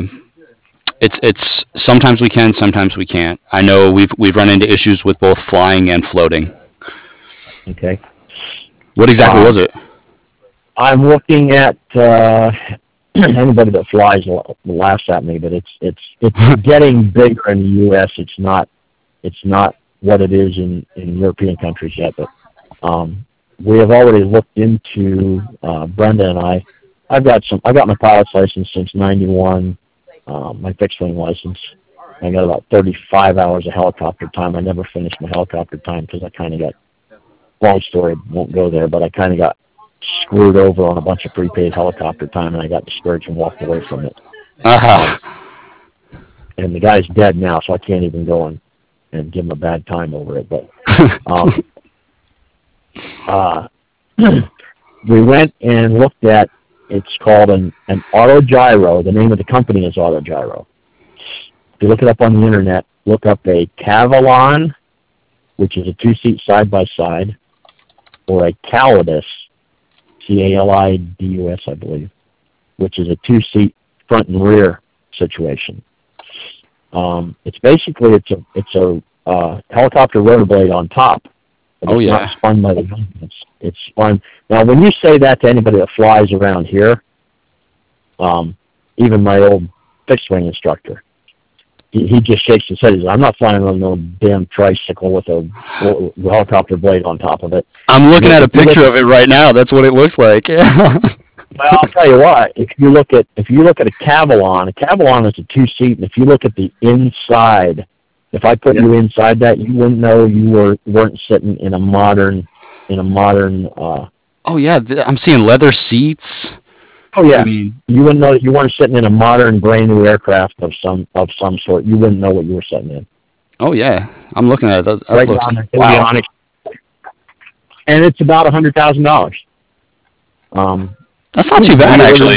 it's sometimes we can, sometimes we can't. I know we've run into issues with both flying and floating. Okay. What exactly was it? I'm looking at anybody that flies laughs at me, but it's getting bigger in the U.S. It's not what it is in European countries yet, but we have already looked into Brenda and I've got my pilot's license since '91, my fixed wing license. I got about 35 hours of helicopter time. I never finished my helicopter time because I kind of got, long story, won't go there, but I kind of got screwed over on a bunch of prepaid helicopter time, and I got discouraged and walked away from it. Uh-huh. And the guy's dead now, so I can't even go and give him a bad time over it. But we went and looked at, it's called an autogyro. The name of the company is Autogyro. If you look it up on the internet, look up a Cavalon, which is a two-seat side-by-side, or a Calidus, Calidus, I believe, which is a two-seat front and rear situation. It's basically it's a helicopter rotor blade on top. But it's not spun by the engine. It's spun. Now, when you say that to anybody that flies around here, even my old fixed wing instructor, he just shakes his head. He says, "I'm not flying on no damn tricycle with a helicopter blade on top of it." I'm looking at a picture of it right now. That's what it looks like. Well, I'll tell you what. If you look at a Cavalon is a two-seat, and if you look at the inside, if I put you inside that, you wouldn't know you weren't sitting in a modern. Oh yeah, I'm seeing leather seats. Oh yeah, I mean, you wouldn't know that you weren't sitting in a modern, brand new aircraft of some sort. You wouldn't know what you were sitting in. Oh yeah, I'm looking at it. That Right looks on wow. And it's about $100,000. That's not too bad actually.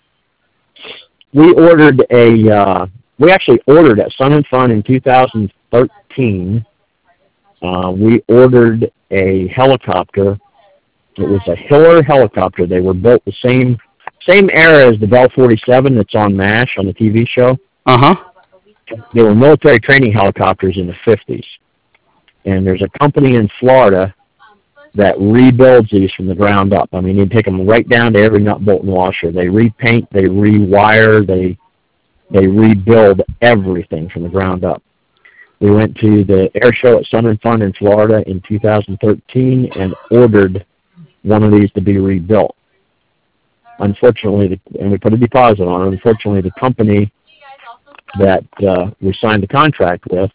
We actually ordered at Sun and Fun in 2013. We ordered a helicopter. It was a Hiller helicopter. They were built the same era as the Bell 47 that's on MASH on the TV show. Uh-huh. They were military training helicopters in the 50s. And there's a company in Florida that rebuilds these from the ground up. I mean, you take them right down to every nut, bolt, and washer. They repaint, they rewire, they rebuild everything from the ground up. We went to the air show at Sun and Fun in Florida in 2013 and ordered one of these to be rebuilt. Unfortunately, and we put a deposit on it. Unfortunately, the company that we signed the contract with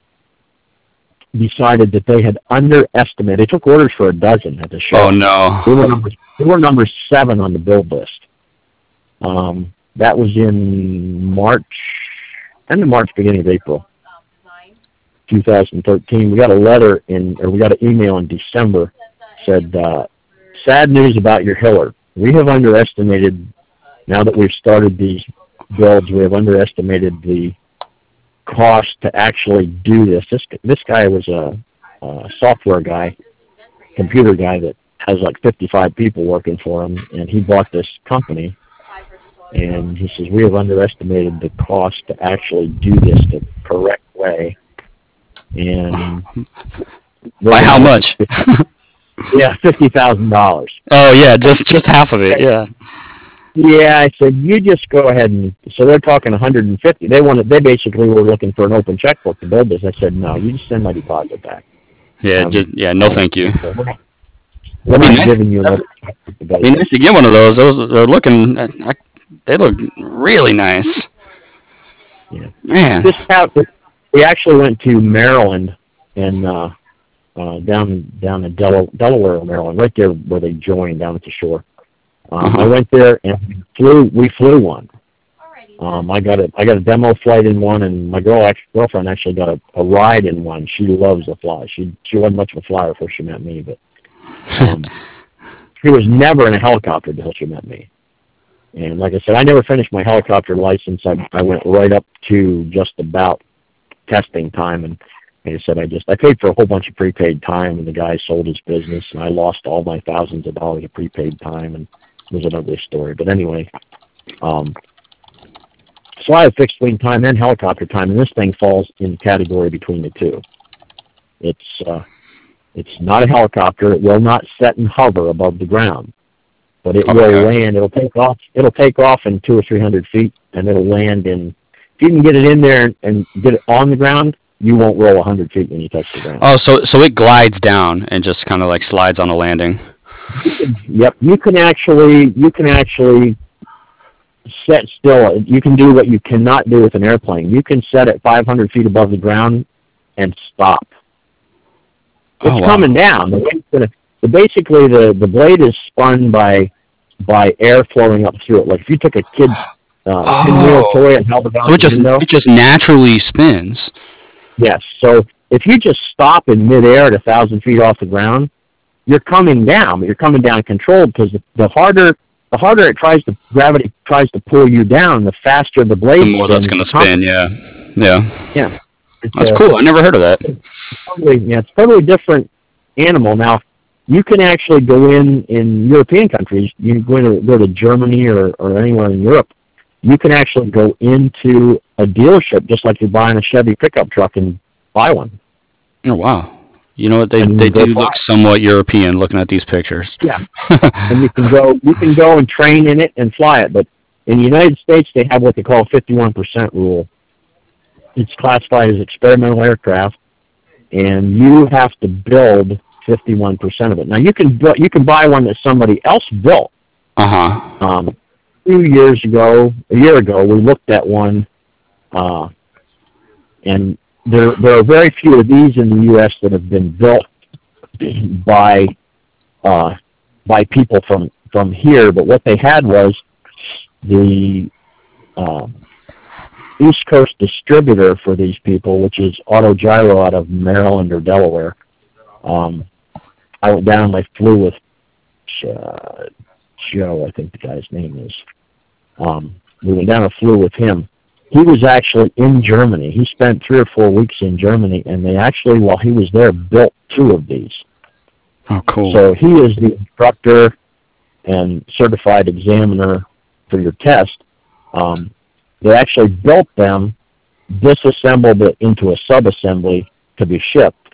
decided that they had underestimated. They took orders for a dozen at the show. Oh no! We were number 7 on the build list. That was in March, end of March, beginning of April, 2013. We got a letter we got an email in December, said, sad news about your Hiller. We have underestimated, now that we've started these builds, we have underestimated the cost to actually do this. This guy was a software guy, computer guy that has like 55 people working for him, and he bought this company. And he says, we have underestimated the cost to actually do this the correct way. And by how much? Yeah, $50,000. Oh yeah, just half of it. Yeah. Yeah, I said, you just go ahead and. So they're talking 150. They basically were looking for an open checkbook to build this. I said, no, you just send my deposit back. Yeah, no, thank you. We're not giving you another. It'd be nice to get one of those. Those are looking. They look really nice. Yeah. Man. We actually went to Maryland and down in Delaware, Maryland, right there where they joined down at the shore. I went there and we flew one. I got a demo flight in one, and my girlfriend actually got a ride in one. She loves to fly. She wasn't much of a flyer before she met me, but she was never in a helicopter until she met me. And like I said, I never finished my helicopter license. I went right up to just about testing time, and like I said, I paid for a whole bunch of prepaid time, and the guy sold his business, and I lost all my thousands of dollars of prepaid time, and it was an ugly story. But anyway, so I have fixed wing time and helicopter time, and this thing falls in the category between the two. It's not a helicopter. It will not set and hover above the ground, but it will land. It'll take off. It'll take off in 200 or 300 feet, and it'll land in. If you can get it in there and get it on the ground, you won't roll 100 feet when you touch the ground. Oh, so it glides down and just kind of like slides on the landing. Yep, you can actually set still. You can do what you cannot do with an airplane. You can set it 500 feet above the ground and stop. It's coming down. Basically, the blade is spun by air flowing up through it. Like if you took a kid's pinwheel toy and held it out the window. It just naturally spins. Yes. So if you just stop in midair at 1,000 feet off the ground, you're coming down, but you're coming down controlled, because the harder gravity tries to pull you down, the faster the blade. The more that's going to spin. Yeah. Yeah. That's cool. I never heard of that. It's a totally different animal. Now, you can actually go in European countries. You can go to Germany or anywhere in Europe. You can actually go into a dealership just like you're buying a Chevy pickup truck and buy one. Oh, wow. You know what? They do look somewhat European looking at these pictures. Yeah. And you can go and train in it and fly it. But in the United States, they have what they call a 51% rule. It's classified as experimental aircraft, and you have to build 51% of it. Now, you can buy one that somebody else built. A year ago, we looked at one, and there are very few of these in the U.S. that have been built by people from here. But what they had was the East Coast distributor for these people, which is Autogyro out of Maryland or Delaware. I went down and I flew with Joe, I think the guy's name is. We went down and flew with him. He was actually in Germany. He spent 3 or 4 weeks in Germany, and they actually, while he was there, built 2 of these. Oh, cool. So he is the instructor and certified examiner for your test. They actually built them, disassembled it into a sub-assembly to be shipped,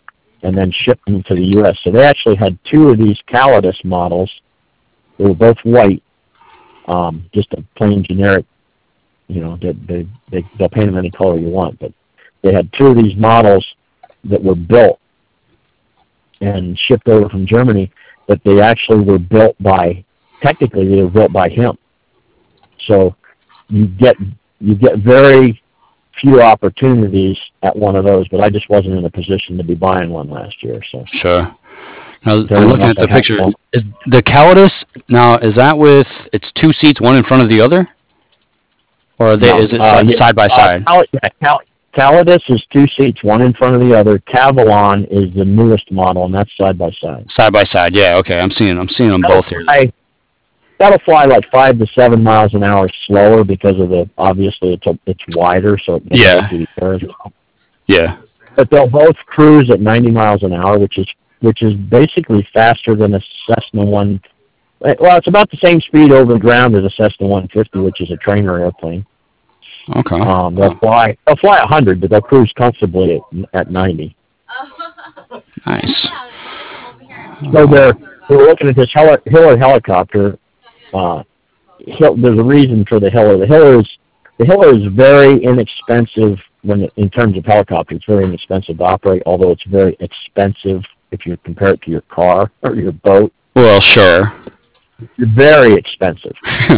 and then shipped them to the U.S. So they actually had two of these Calidus models. They were both white, just a plain generic, they'll paint them any color you want. But they had two of these models that were built and shipped over from Germany, but they actually were built technically they were built by him. So you get very few opportunities at one of those, but I just wasn't in a position to be buying one last year. So sure. Now, I'm looking at the picture. Is the Calidus now? Is that with its two seats, one in front of the other, or are they? No, is it side by side? Calidus is two seats, one in front of the other. Cavalon is the newest model, and that's side by side. Side by side, yeah. Okay, I'm seeing them both here. That'll fly like 5 to 7 miles an hour slower because of obviously it's wider, so it yeah. But they'll both cruise at 90 miles an hour, which is basically faster than a Cessna 1. Well, it's about the same speed over the ground as a Cessna 150, which is a trainer airplane. Okay. They'll fly 100, but they'll cruise comfortably at 90. Nice. So we're looking at this Hiller helicopter. There's a reason for the Hiller. The Hiller is very inexpensive in terms of helicopter. It's very inexpensive to operate, although it's very expensive if you compare it to your car or your boat. Well, sure. It's very expensive.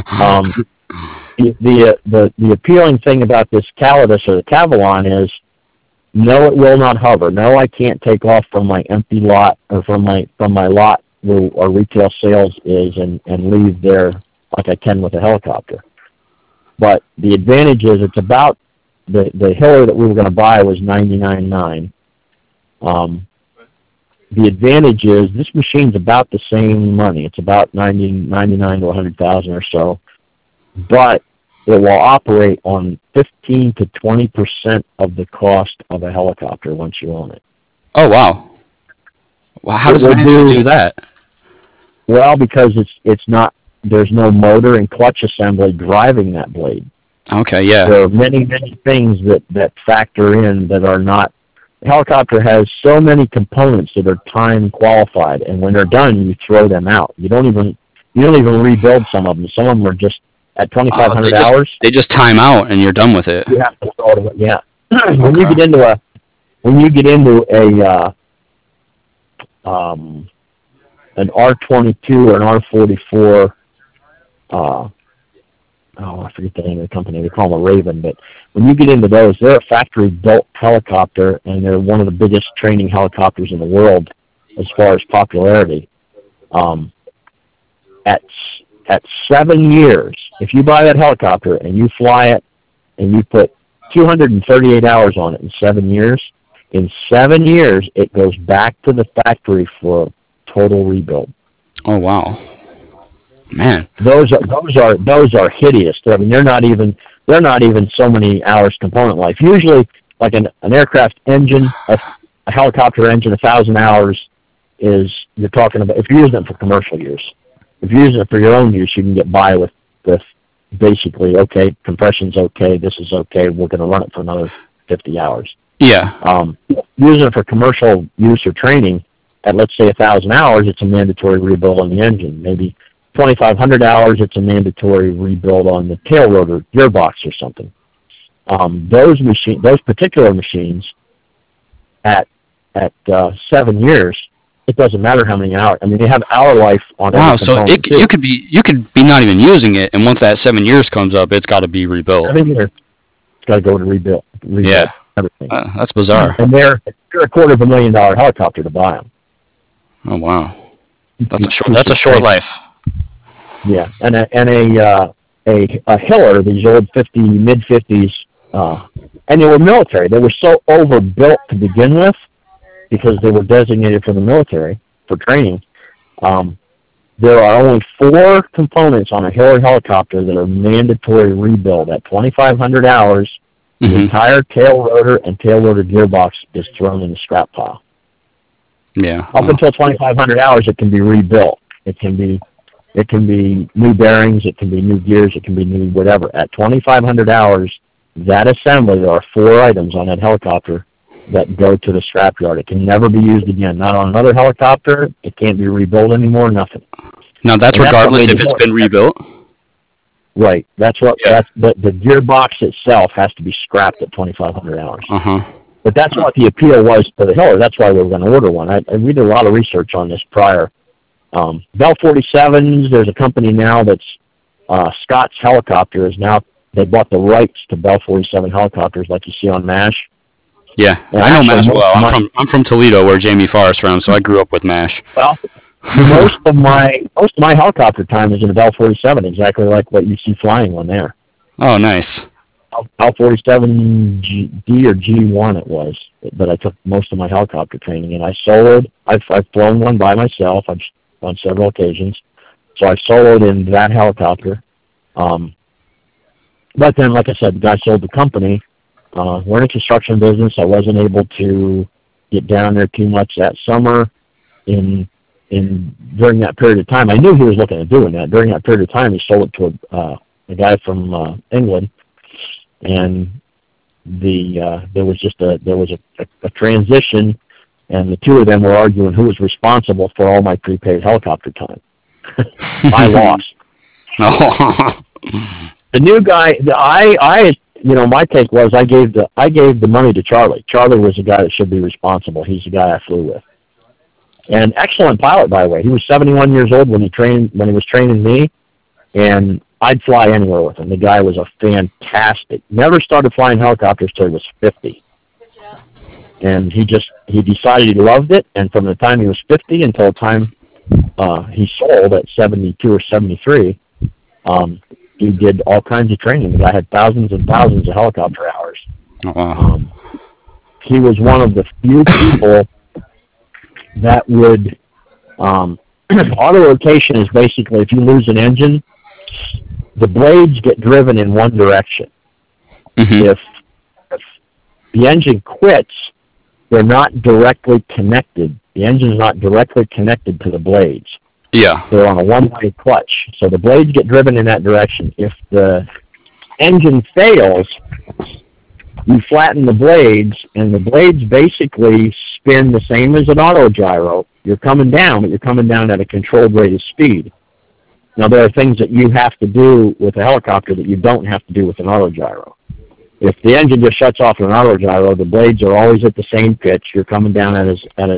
The appealing thing about this Calidus or the Cavalon is, no, it will not hover. No, I can't take off from my empty lot or from my lot where our retail sales is and leave there like I can with a helicopter. But the advantage is it's about the Hiller that we were going to buy was $99,900. The advantage is this machine's about the same money. It's about $99,000 to $100,000 or so, but it will operate on 15 to 20% of the cost of a helicopter once you own it. Oh wow! Well, how does it do that? Well, because there's no motor and clutch assembly driving that blade. Okay, yeah. There are many things that factor in that are not. The helicopter has so many components that are time qualified, and when they're done, you throw them out. You don't even rebuild some of them. Some of them are just at 2,500 hours. They just time out, and you're done with it. You have to throw it away. Yeah. When you get into an R-22 or an R-44, I forget the name of the company. They call them a Raven, but when you get into those, they're a factory-built helicopter, and they're one of the biggest training helicopters in the world as far as popularity. At 7 years, if you buy that helicopter and you fly it and you put 238 hours on it in 7 years, it goes back to the factory for a total rebuild. Oh wow, man! Those are hideous. I mean, they're not even so many hours component life. Usually, like an aircraft engine, a helicopter engine, 1,000 hours is, you're talking about, if you're using it for commercial use. If you're using it for your own use, you can get by with basically, okay, compression's okay, this is okay, we're going to run it for another 50 hours. Yeah. Using it for commercial use or training, at let's say 1,000 hours, it's a mandatory rebuild on the engine. Maybe 2,500 hours, it's a mandatory rebuild on the tail rotor gearbox or something. Those particular machines, at 7 years, it doesn't matter how many hours. I mean, they have hour life on. Wow, so you could be not even using it, and once that 7 years comes up, it's got to be rebuilt. 7 years, it's got to go to rebuild. Yeah, everything. That's bizarre. And they're $250,000 helicopter to buy them. Oh wow, that's a short life. Yeah, and a Hiller, these old mid 50s, and they were military. They were so overbuilt to begin with, because they were designated for the military for training. There are only 4 components on a Hiller helicopter that are mandatory rebuild. At 2,500 hours, the entire tail rotor and tail rotor gearbox is thrown in the scrap pile. Yeah. Up until 2,500 hours, it can be rebuilt. It can be new bearings, it can be new gears, it can be new whatever. At 2,500 hours, that assembly, there are 4 items on that helicopter that go to the scrapyard. It can never be used again. Not on another helicopter. It can't be rebuilt anymore. Nothing. Now that's regardless if it's been rebuilt. Right. That's what. Yeah. That's the gearbox itself has to be scrapped at 2,500 hours. But that's what the appeal was to the Hiller. That's why we were going to order one. We did a lot of research on this prior. Bell 47s. There's a company now that's Scott's Helicopters. Now they bought the rights to Bell 47 helicopters, like you see on MASH. Yeah, and I know MASH well. I'm from Toledo, where Jamie Farr's from, so I grew up with MASH. Well, most of my helicopter time is in a Bell 47, exactly like what you see flying one there. Oh, nice. Bell 47 D or G1 it was, but I took most of my helicopter training, and I soloed. I've flown one by myself. I've on several occasions, so I soloed in that helicopter. But then, like I said, the guy sold the company. We're in a construction business. I wasn't able to get down there too much that summer. During that period of time, I knew he was looking at doing that. During that period of time, he sold it to a guy from England, and there was a transition, and the two of them were arguing who was responsible for all my prepaid helicopter time. I lost. The new guy, my take was I gave the money to Charlie. Charlie was the guy that should be responsible. He's the guy I flew with. An excellent pilot, by the way. He was 71 years old when he was training me, and I'd fly anywhere with him. The guy was a fantastic. Never started flying helicopters till he was 50. And he decided he loved it, and from the time he was 50 until the time he sold at 72 or 73, he did all kinds of training. The guy had thousands and thousands of helicopter hours. Oh, wow. He was one of the few people that would auto rotation is basically if you lose an engine, the blades get driven in one direction. Mm-hmm. If the engine quits, they're not directly connected. The engine is not directly connected to the blades. Yeah. They're on a one-way clutch. So the blades get driven in that direction. If the engine fails, you flatten the blades, and the blades basically spin the same as an auto gyro. You're coming down, but you're coming down at a controlled rate of speed. Now, there are things that you have to do with a helicopter that you don't have to do with an auto gyro. If the engine just shuts off an auto gyro, the blades are always at the same pitch. You're coming down at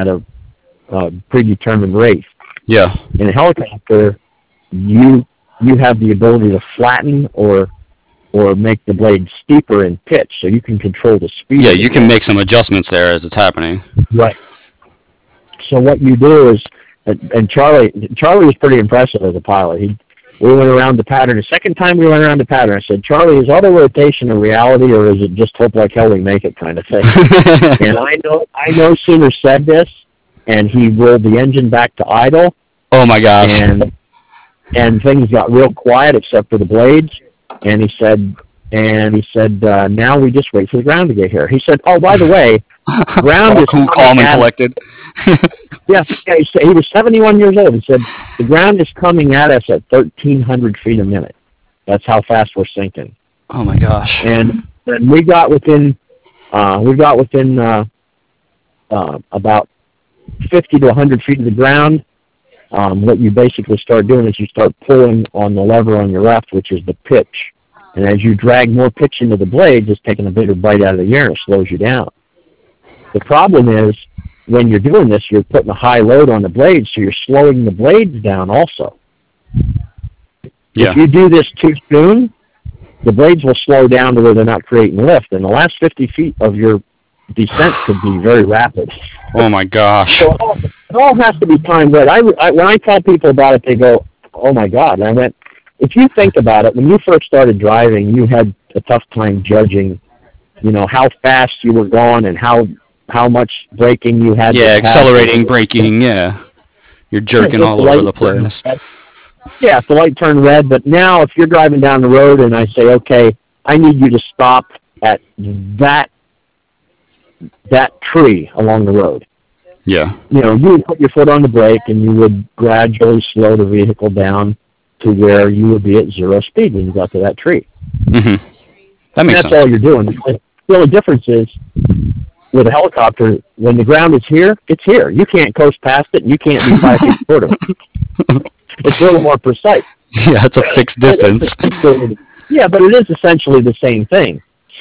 a predetermined rate. Yeah. In a helicopter, you have the ability to flatten or make the blade steeper in pitch, so you can control the speed. Yeah, you can make some adjustments there as it's happening. Right. So what you do is, and Charlie was pretty impressive as a pilot. We went around the pattern. The second time we went around the pattern, I said, Charlie, is auto rotation a reality, or is it just hope like hell we make it kind of thing? And I no sooner said this, and he rolled the engine back to idle. Oh my gosh! And things got real quiet except for the blades. And he said, now we just wait for the ground to get here. He said, oh, by the way, ground is cool, calm, and collected. Yeah, he was 71 years old. He said, the ground is coming at us at 1,300 feet a minute. That's how fast we're sinking. Oh my gosh! And we got within about 50 to 100 feet of the ground. What you basically start doing is you start pulling on the lever on your left, which is the pitch. And as you drag more pitch into the blades, it's taking a bigger bite out of the air and it slows you down. The problem is, when you're doing this, you're putting a high load on the blades, so you're slowing the blades down also. Yeah. If you do this too soon, the blades will slow down to where they're not creating lift, and the last 50 feet of your descent could be very rapid. Oh my gosh! So it all has to be timed right. When I tell people about it, they go, "Oh my God!" And I went, "If you think about it, when you first started driving, you had a tough time judging, how fast you were going and how much braking you had." Yeah, accelerating, braking. Yeah, you're jerking all over the place. Yeah, if the light turned red. But now, if you're driving down the road and I say, "Okay, I need you to stop at that tree along the road." Yeah. You would put your foot on the brake and you would gradually slow the vehicle down to where you would be at zero speed when you got to that tree. Mm-hmm. That makes sense. That's all you're doing. The only difference is with a helicopter, when the ground is here, it's here. You can't coast past it, and you can't be 5 feet short of it. It's a little more precise. Yeah, it's a fixed distance. Yeah, but it is essentially the same thing.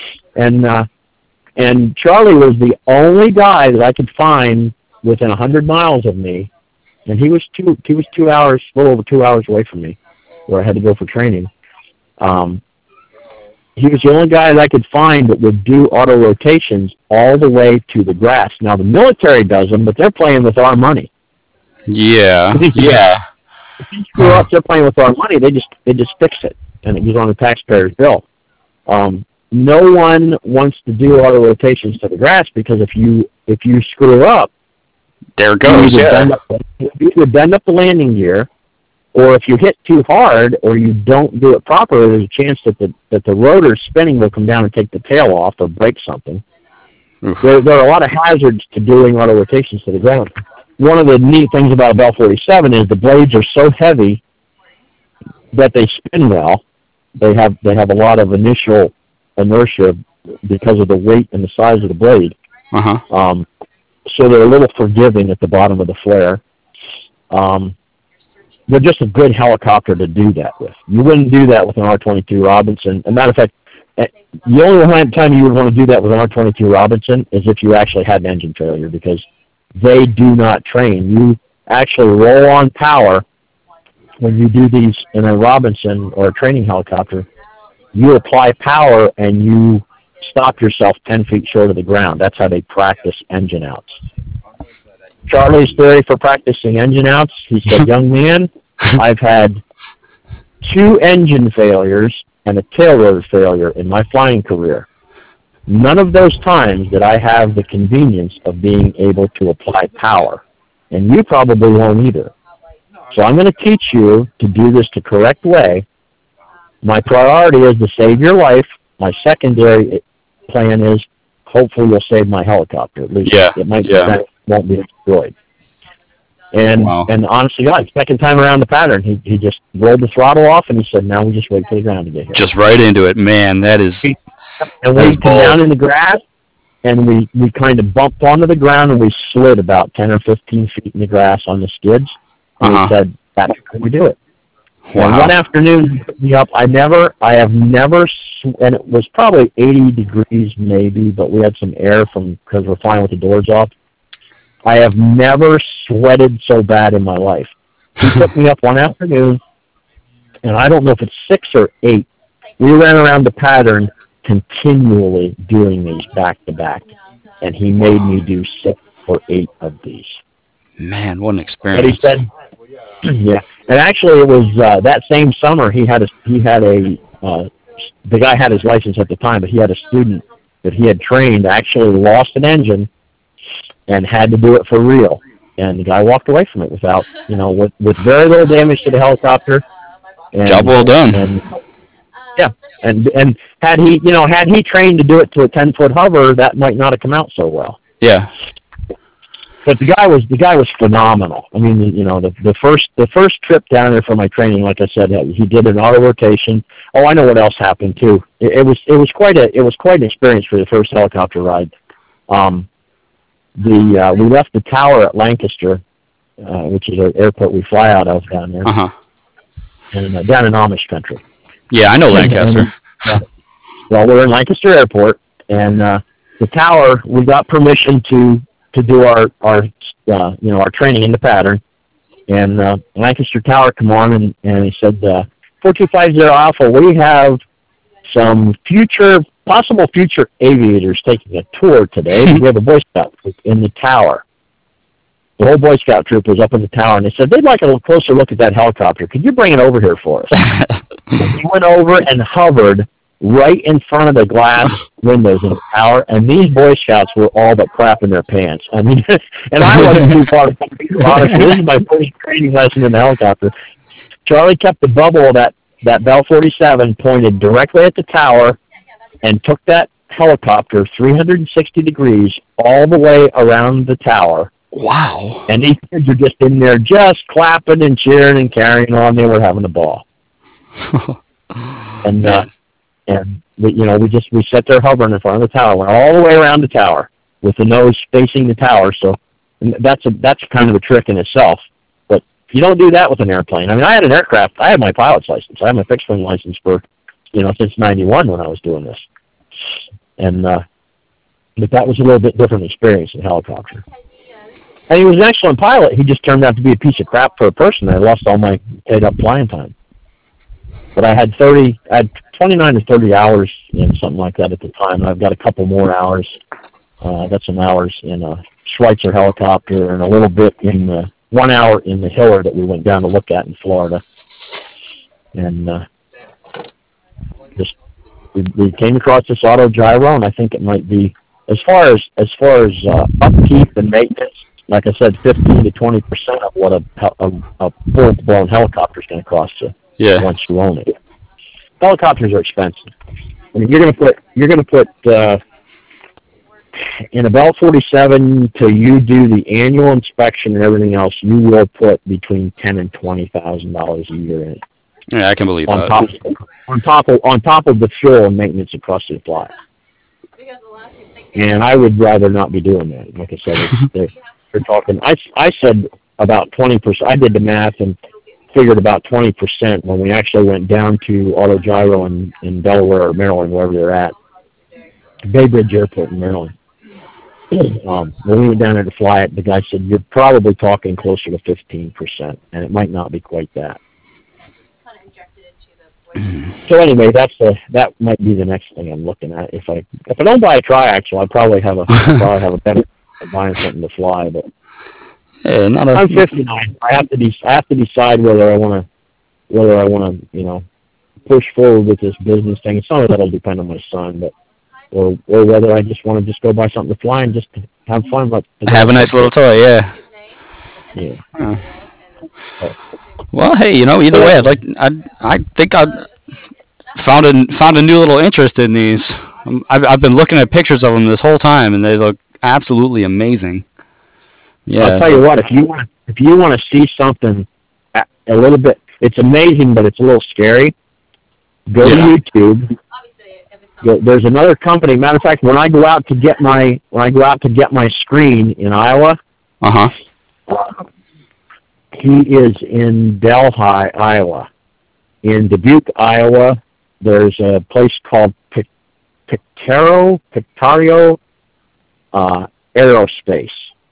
And Charlie was the only guy that I could find within 100 miles of me, and he was 2 hours, a little over 2 hours away from me, where I had to go for training. He was the only guy that I could find that would do auto rotations all the way to the grass. Now, the military does them, but they're playing with our money. Yeah. If you screw up, they're playing with our money. They just fix it, and it goes on the taxpayer's bill. No one wants to do auto rotations to the grass, because if you screw up, there it goes. You either bend up the landing gear, or if you hit too hard or you don't do it properly, there's a chance that the rotor spinning will come down and take the tail off or break something. There are a lot of hazards to doing auto rotations to the ground. One of the neat things about a Bell 47 is the blades are so heavy that they spin well. They have a lot of initial inertia because of the weight and the size of the blade. So they're a little forgiving at the bottom of the flare. They're just a good helicopter to do that with. You wouldn't do that with an R-22 Robinson. As a matter of fact, the only time you would want to do that with an R-22 Robinson is if you actually had an engine failure, because they do not train. You actually roll on power when you do these in a Robinson or a training helicopter. You apply power and you stop yourself 10 feet short of the ground. That's how they practice engine outs. Charlie's theory for practicing engine outs, he said, young man, I've had 2 engine failures and a tail rotor failure in my flying career. None of those times did I have the convenience of being able to apply power, and you probably won't either. So I'm going to teach you to do this the correct way. My priority is to save your life. My secondary plan is hopefully you'll save my helicopter. At least it might won't be destroyed. And honestly, God, second time around the pattern, he just rolled the throttle off, and he said, now we just wait for the ground to get here. Just right into it. Man, that is... And we came down in the grass, and we kind of bumped onto the ground, and we slid about 10 or 15 feet in the grass on the skids. And we said, that's how we do it. Wow. And one afternoon, he picked me up. I have never, and it was probably 80 degrees maybe, but we had some air because we're flying with the doors off. I have never sweated so bad in my life. He took me up one afternoon, and I don't know if it's 6 or 8. We ran around the pattern continually doing these back to back, and he made me do 6 or 8 of these. Man, what an experience! But he said, yeah, and actually it was that same summer the guy had his license at the time, but he had a student that he had trained actually lost an engine and had to do it for real, and the guy walked away from it without, with very little damage to the helicopter. And, job well done. And had he trained to do it to a 10-foot hover, that might not have come out so well. Yeah. But the guy was phenomenal. I mean, the first trip down there for my training, like I said, he did an auto rotation. Oh, I know what else happened too. It was quite an experience for the first helicopter ride. We left the tower at Lancaster, which is an airport we fly out of down there, and down in Amish country. Yeah, I know Lancaster. Well, we're in Lancaster Airport, and the tower, we got permission to do our training in the pattern, and Lancaster Tower come on, and he said, 4250 Alpha, we have some possible future aviators taking a tour today. We have a Boy Scout troop in the tower. The whole Boy Scout troop was up in the tower, and they said, they'd like a closer look at that helicopter. Could you bring it over here for us? We went over and hovered right in front of the glass windows in the tower, and these Boy Scouts were all but crapping their pants. I mean, and I wasn't too far from it, honestly. This is my first training lesson in the helicopter. Charlie kept the bubble of that Bell 47 pointed directly at the tower and took that helicopter 360 degrees all the way around the tower. Wow. And these kids are just in there just clapping and cheering and carrying on. They were having a ball. And we sat there hovering in front of the tower, went all the way around the tower, with the nose facing the tower. So that's kind of a trick in itself. But you don't do that with an airplane. I mean, I had an aircraft. I had my pilot's license. I had my fixed wing license for, since '91 when I was doing this. And but that was a little bit different experience in helicopter. And he was an excellent pilot. He just turned out to be a piece of crap for a person. I lost all my paid-up flying time. But I had 29 to 30 hours in something like that at the time. And I've got a couple more hours. Got some hours in a Schweitzer helicopter and a little bit in the 1 hour in the Hiller that we went down to look at in Florida. And we came across this auto gyro, and I think it might be, as far as upkeep and maintenance, like I said, 15 to 20% of what a full-blown helicopter is going to cost you. Yeah. Once you own it. Helicopters are expensive. I mean, you're going to put in a Bell 47 till you do the annual inspection and everything else, you will put between $10,000 and $20,000 a year in it. Yeah, I can believe on that. On top of the fuel and maintenance it costs you to fly. And I would rather not be doing that. Like I said, they're talking. I said about 20%. I did the math and figured about 20% when we actually went down to Auto Gyro in Delaware or Maryland, wherever they're at, Bay Bridge Airport in Maryland. When we went down there to fly it, the guy said, you're probably talking closer to 15%, and it might not be quite that. So anyway, that might be the next thing I'm looking at. If I don't buy a triaxle, I'll probably have a better buying something to fly. But yeah, I'm 59. I have to decide whether I want to push forward with this business thing. Some of that'll depend on my son, but or whether I just want to go buy something to fly and just have fun. But have a nice little toy, yeah. Yeah. Well, hey, either way, I think I found a new little interest in these. I've been looking at pictures of them this whole time, and they look absolutely amazing. Yeah. I'll tell you what, if you want to see something a little bit, it's amazing, but it's a little scary. Go to YouTube. There's another company. Matter of fact, when I go out to get my screen in Iowa, he is in Delhi, Iowa. In Dubuque, Iowa, there's a place called Pictario Aerospace.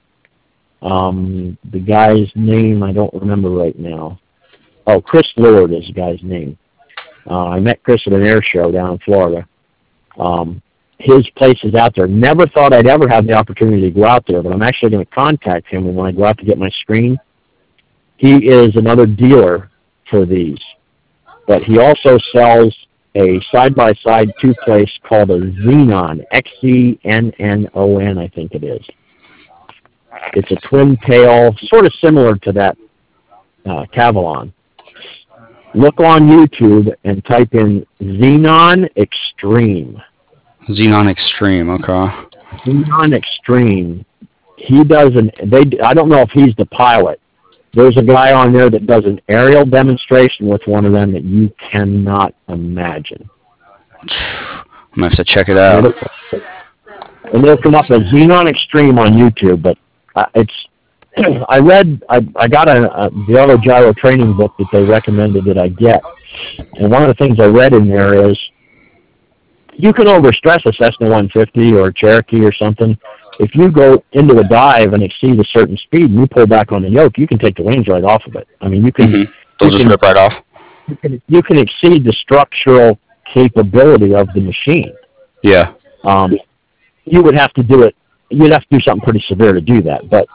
The guy's name I don't remember right now. Oh, Chris Lord is the guy's name. I met Chris at an air show down in Florida. His place is out there. Never thought I'd ever have the opportunity to go out there, but I'm actually going to contact him when I go out to get my screen. He is another dealer for these, but he also sells a side-by-side two-place called a Xenon, Xennon, I think it is. It's a twin tail, sort of similar to that Cavalon. Look on YouTube and type in Xenon Extreme. Xenon Extreme, okay. Xenon Extreme. He does I don't know if he's the pilot. There's a guy on there that does an aerial demonstration with one of them that you cannot imagine. I'm going to have to check it out. And they'll come up as Xenon Extreme on YouTube, but I got the Auto Gyro training book that they recommended that I get. And one of the things I read in there is you can overstress a Cessna 150 or a Cherokee or something. If you go into a dive and exceed a certain speed and you pull back on the yoke, you can take the wings right off of it. I mean, you can... They'll just rip right off. You can exceed the structural capability of the machine. Yeah. You would have to do it. You'd have to do something pretty severe to do that. But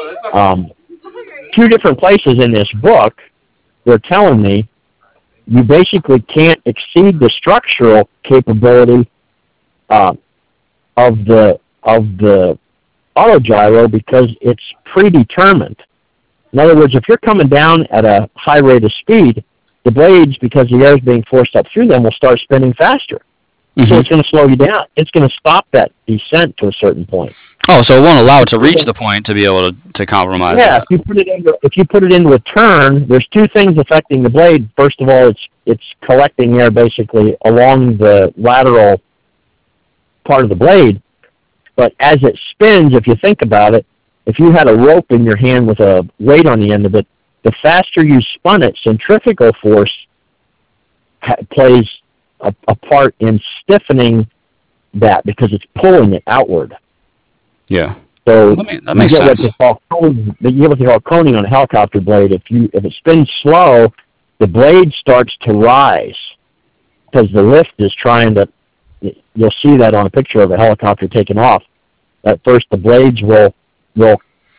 two different places in this book, they're telling me you basically can't exceed the structural capability of the auto gyro because it's predetermined. In other words, if you're coming down at a high rate of speed, the blades, because the air is being forced up through them, will start spinning faster. So it's going to slow you down. It's going to stop that descent to a certain point. Oh, so it won't allow it to reach the point to be able to compromise that. If you put it into a turn, there's two things affecting the blade. First of all, it's collecting air basically along the lateral part of the blade. But as it spins, if you think about it, if you had a rope in your hand with a weight on the end of it, the faster you spun it, centrifugal force plays a part in stiffening that because it's pulling it outward. Yeah. So that makes sense. You get what they call coning on a helicopter blade. If it spins slow, the blade starts to rise because the lift is trying to. You'll see that on a picture of a helicopter taking off. At first, the blades they'll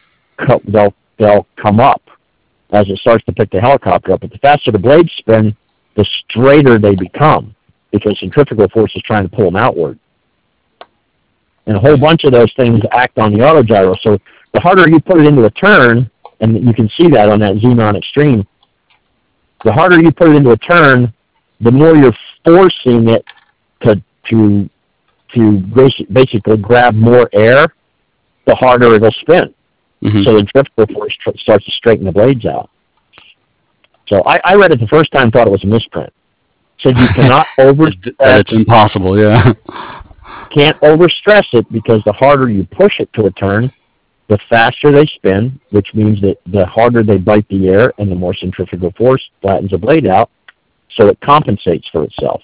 come up as it starts to pick the helicopter up. But the faster the blades spin, the straighter they become because centrifugal force is trying to pull them outward. And a whole bunch of those things act on the autogyro. So the harder you put it into a turn, and you can see that on that Xenon Extreme, the harder you put it into a turn, the more you're forcing it to basically grab more air, the harder it'll spin. Mm-hmm. So the centrifugal force starts to straighten the blades out. So I read it the first time, thought it was a misprint. Said you cannot overstress. It's impossible, yeah. Can't overstress it because the harder you push it to a turn, the faster they spin, which means that the harder they bite the air and the more centrifugal force flattens the blade out, so it compensates for itself.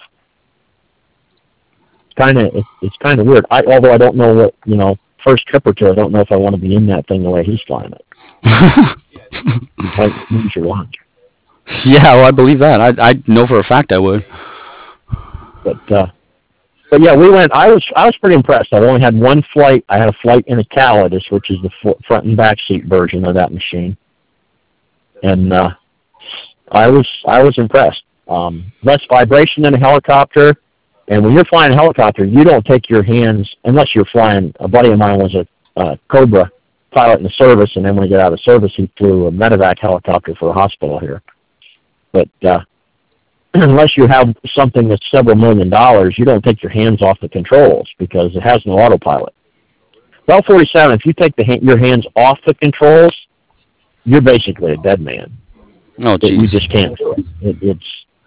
It's kind of weird. Although I don't know what, first trip or two, I don't know if I want to be in that thing the way he's flying it. Like, use your lunch. Yeah, well, I believe that. I know for a fact I would. But yeah, we went. I was pretty impressed. I only had one flight. I had a flight in a Calidus, which is the front and back seat version of that machine, and I was impressed. Less vibration than a helicopter, and when you're flying a helicopter, you don't take your hands unless you're flying. A buddy of mine was a Cobra pilot in the service, and then when he got out of service, he flew a medevac helicopter for a hospital here. But unless you have something that's several $1 million, you don't take your hands off the controls because it has no autopilot. Bell 47, if you take your hands off the controls, you're basically a dead man. Oh, geez. You just can't do it.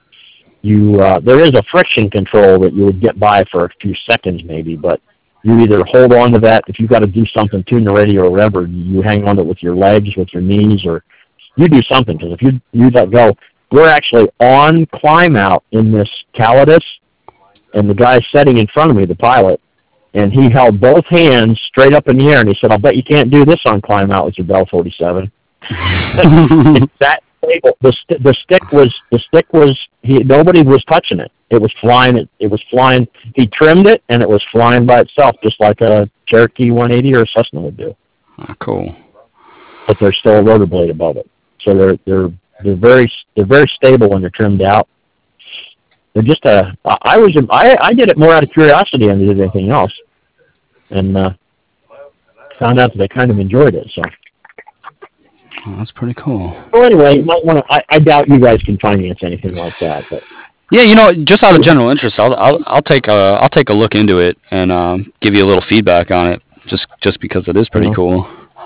There is a friction control that you would get by for a few seconds maybe, but you either hold on to that. If you've got to do something, tune the radio or whatever, you hang on to it with your legs, with your knees, or you do something. Because if you let go, we're actually on climb out in this Calidus, and the guy sitting in front of me, the pilot, and he held both hands straight up in the air, and he said, "I'll bet you can't do this on climb out with your Bell 47." It's that stable. The stick was nobody was touching it. It was flying. It was flying. He trimmed it, and it was flying by itself, just like a Cherokee 180 or a Cessna would do. Oh, cool. But there's still a rotor blade above it, so they're very stable when they're trimmed out. They're just I did it more out of curiosity than I did anything else, and found out that I kind of enjoyed it. So. Oh, that's pretty cool. Well, anyway, you might want to. I doubt you guys can finance anything like that, but. Yeah, just out of general interest, I'll take a look into it and give you a little feedback on it, just because it is pretty cool.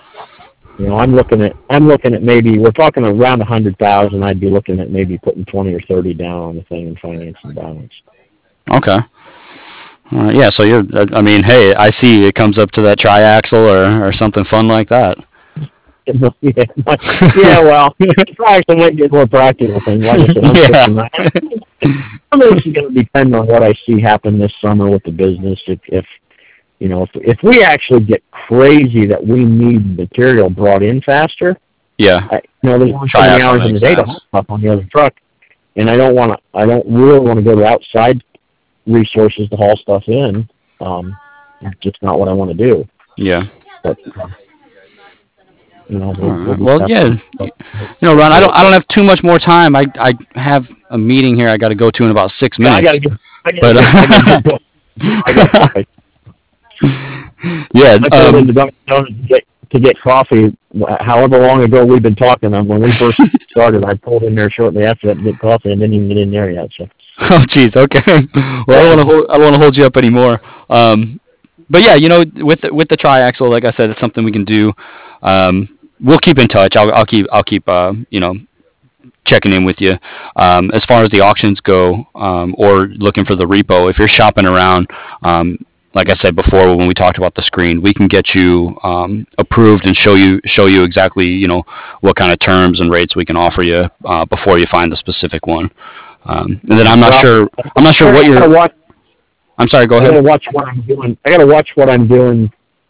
I'm looking at maybe, we're talking around 100,000. I'd be looking at maybe putting 20 or 30 down on the thing and financing balance. Okay. Yeah, so hey, I see it comes up to that triaxle or something fun like that. Yeah, well, triaxle might get more practical thing. Like I said, some of this is going to depend on what I see happen this summer with the business. If we actually get crazy that we need material brought in faster, yeah, there's only so many hours in the day to haul stuff on the other truck, and I don't really want to go to outside resources to haul stuff in. It's just not what I want to do. Yeah. But, well, yeah. Ron, I don't have too much more time. I have a meeting here I got to go to in about 6 minutes. Yeah. To get coffee, however long ago we've been talking. When we first started, I pulled in there shortly after that to get coffee and didn't even get in there yet. So. Oh, geez. Okay. Well, I don't want to hold you up anymore. But yeah, with the triaxle, like I said, it's something we can do. We'll keep in touch. I'll keep checking in with you. As far as the auctions go, or looking for the repo, if you're shopping around, like I said before when we talked about the screen, we can get you approved and show you exactly what kind of terms and rates we can offer you before you find the specific one. And then I'm not sure what you're. I'm sorry. Go ahead. I gotta watch what I'm doing. I gotta watch what I'm doing.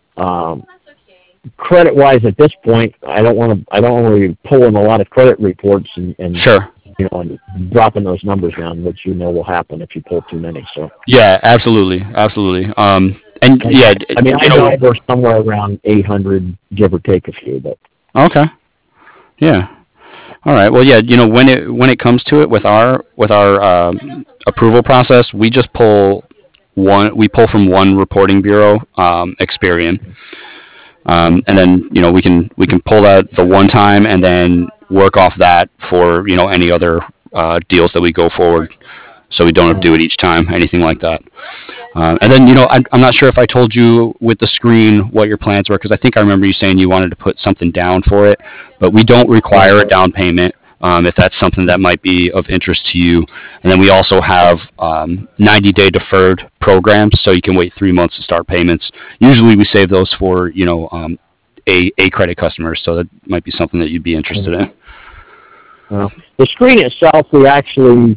Credit wise, at this point, I don't want to be pulling a lot of credit reports and sure. And dropping those numbers down, which will happen if you pull too many. So yeah, absolutely. And yeah, I mean, I know we're somewhere around 800, give or take a few, but okay, yeah. All right. Well, yeah. When it comes to it with our approval process, we just pull one. We pull from one reporting bureau, Experian, and then we can pull that the one time and then work off that for any other deals that we go forward. So we don't have to do it each time, anything like that. And then I'm not sure if I told you with the screen what your plans were, because I think I remember you saying you wanted to put something down for it, but we don't require a down payment. If that's something that might be of interest to you. And then we also have 90-day deferred programs, so you can wait 3 months to start payments. Usually we save those for, a credit customers, so that might be something that you'd be interested in. The screen itself, we actually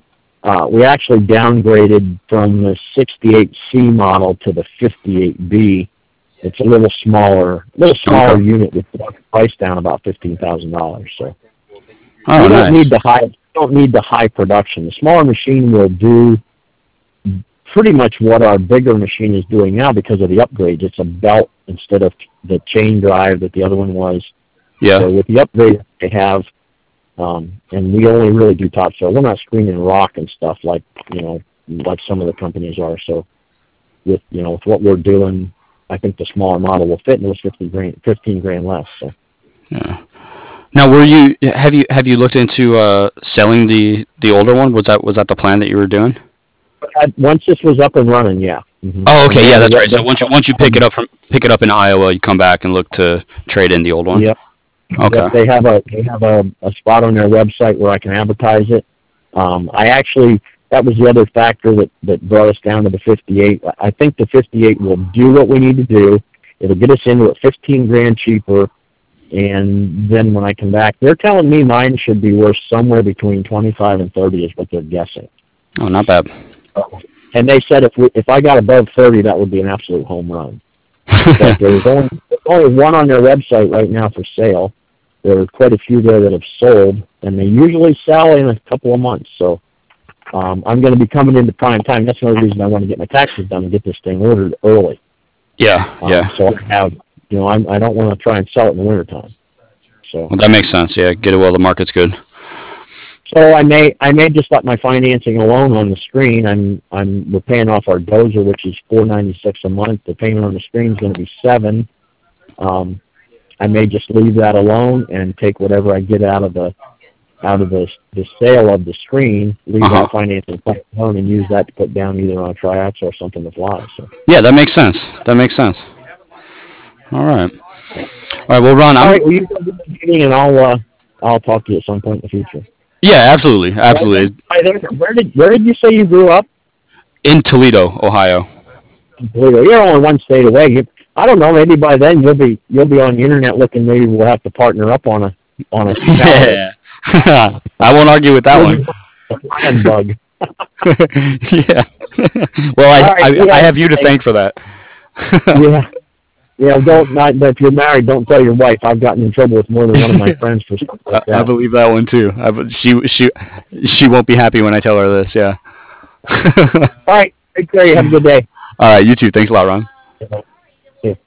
downgraded from the 68C model to the 58B. It's a little smaller okay. Unit with the price down about $15,000. So. You don't need the high production. The smaller machine will do pretty much what our bigger machine is doing now because of the upgrades. It's a belt instead of the chain drive that the other one was. Yeah. So with the upgrade they have, and we only really do topsoil. We're not screening rock and stuff like some of the companies are. So with what we're doing, I think the smaller model will fit, and it was $15,000 less. So. Yeah. Now, have you looked into selling the older one? Was that the plan that you were doing? Once this was up and running, yeah. Mm-hmm. Oh, okay, yeah, that's right. So once you pick it up in Iowa, you come back and look to trade in the old one. Yep. Okay. Yep, they have a spot on their website where I can advertise it. That was the other factor that brought us down to the 58. I think the 58 will do what we need to do. It'll get us into it $15,000 cheaper. And then when I come back, they're telling me mine should be worth somewhere between 25 and 30 is what they're guessing. Oh, not bad. And they said if I got above 30, that would be an absolute home run. But there's only one on their website right now for sale. There are quite a few there that have sold, and they usually sell in a couple of months. So I'm going to be coming into prime time. That's another reason I want to get my taxes done and get this thing ordered early. Yeah. So I have. I don't want to try and sell it in the wintertime. So that makes sense. Yeah, get it while the market's good. So I may just let my financing alone on the screen. We're paying off our Dozer, which is $496 a month. The payment on the screen is going to be $7. I may just leave that alone and take whatever I get out of the sale of the screen, leave that financing alone, and use that to put down either on a triax or something to fly. So yeah, that makes sense. All right. Well, Ron, all right. Well, you go to the meeting, and I'll talk to you at some point in the future. Yeah, absolutely. Where did you say you grew up? In Toledo, Ohio. Toledo. You're only one state away. I don't know. Maybe by then you'll be on the internet looking. Maybe we'll have to partner up on a. Yeah. I won't argue with that one. Lion bug. Yeah. Well, I have you to thank for that. Yeah. Yeah, if you're married, don't tell your wife. I've gotten in trouble with more than one of my friends for something like that. I believe that one too. She won't be happy when I tell her this. Yeah. All right. Take care. You have a good day. All right. You too. Thanks a lot, Ron.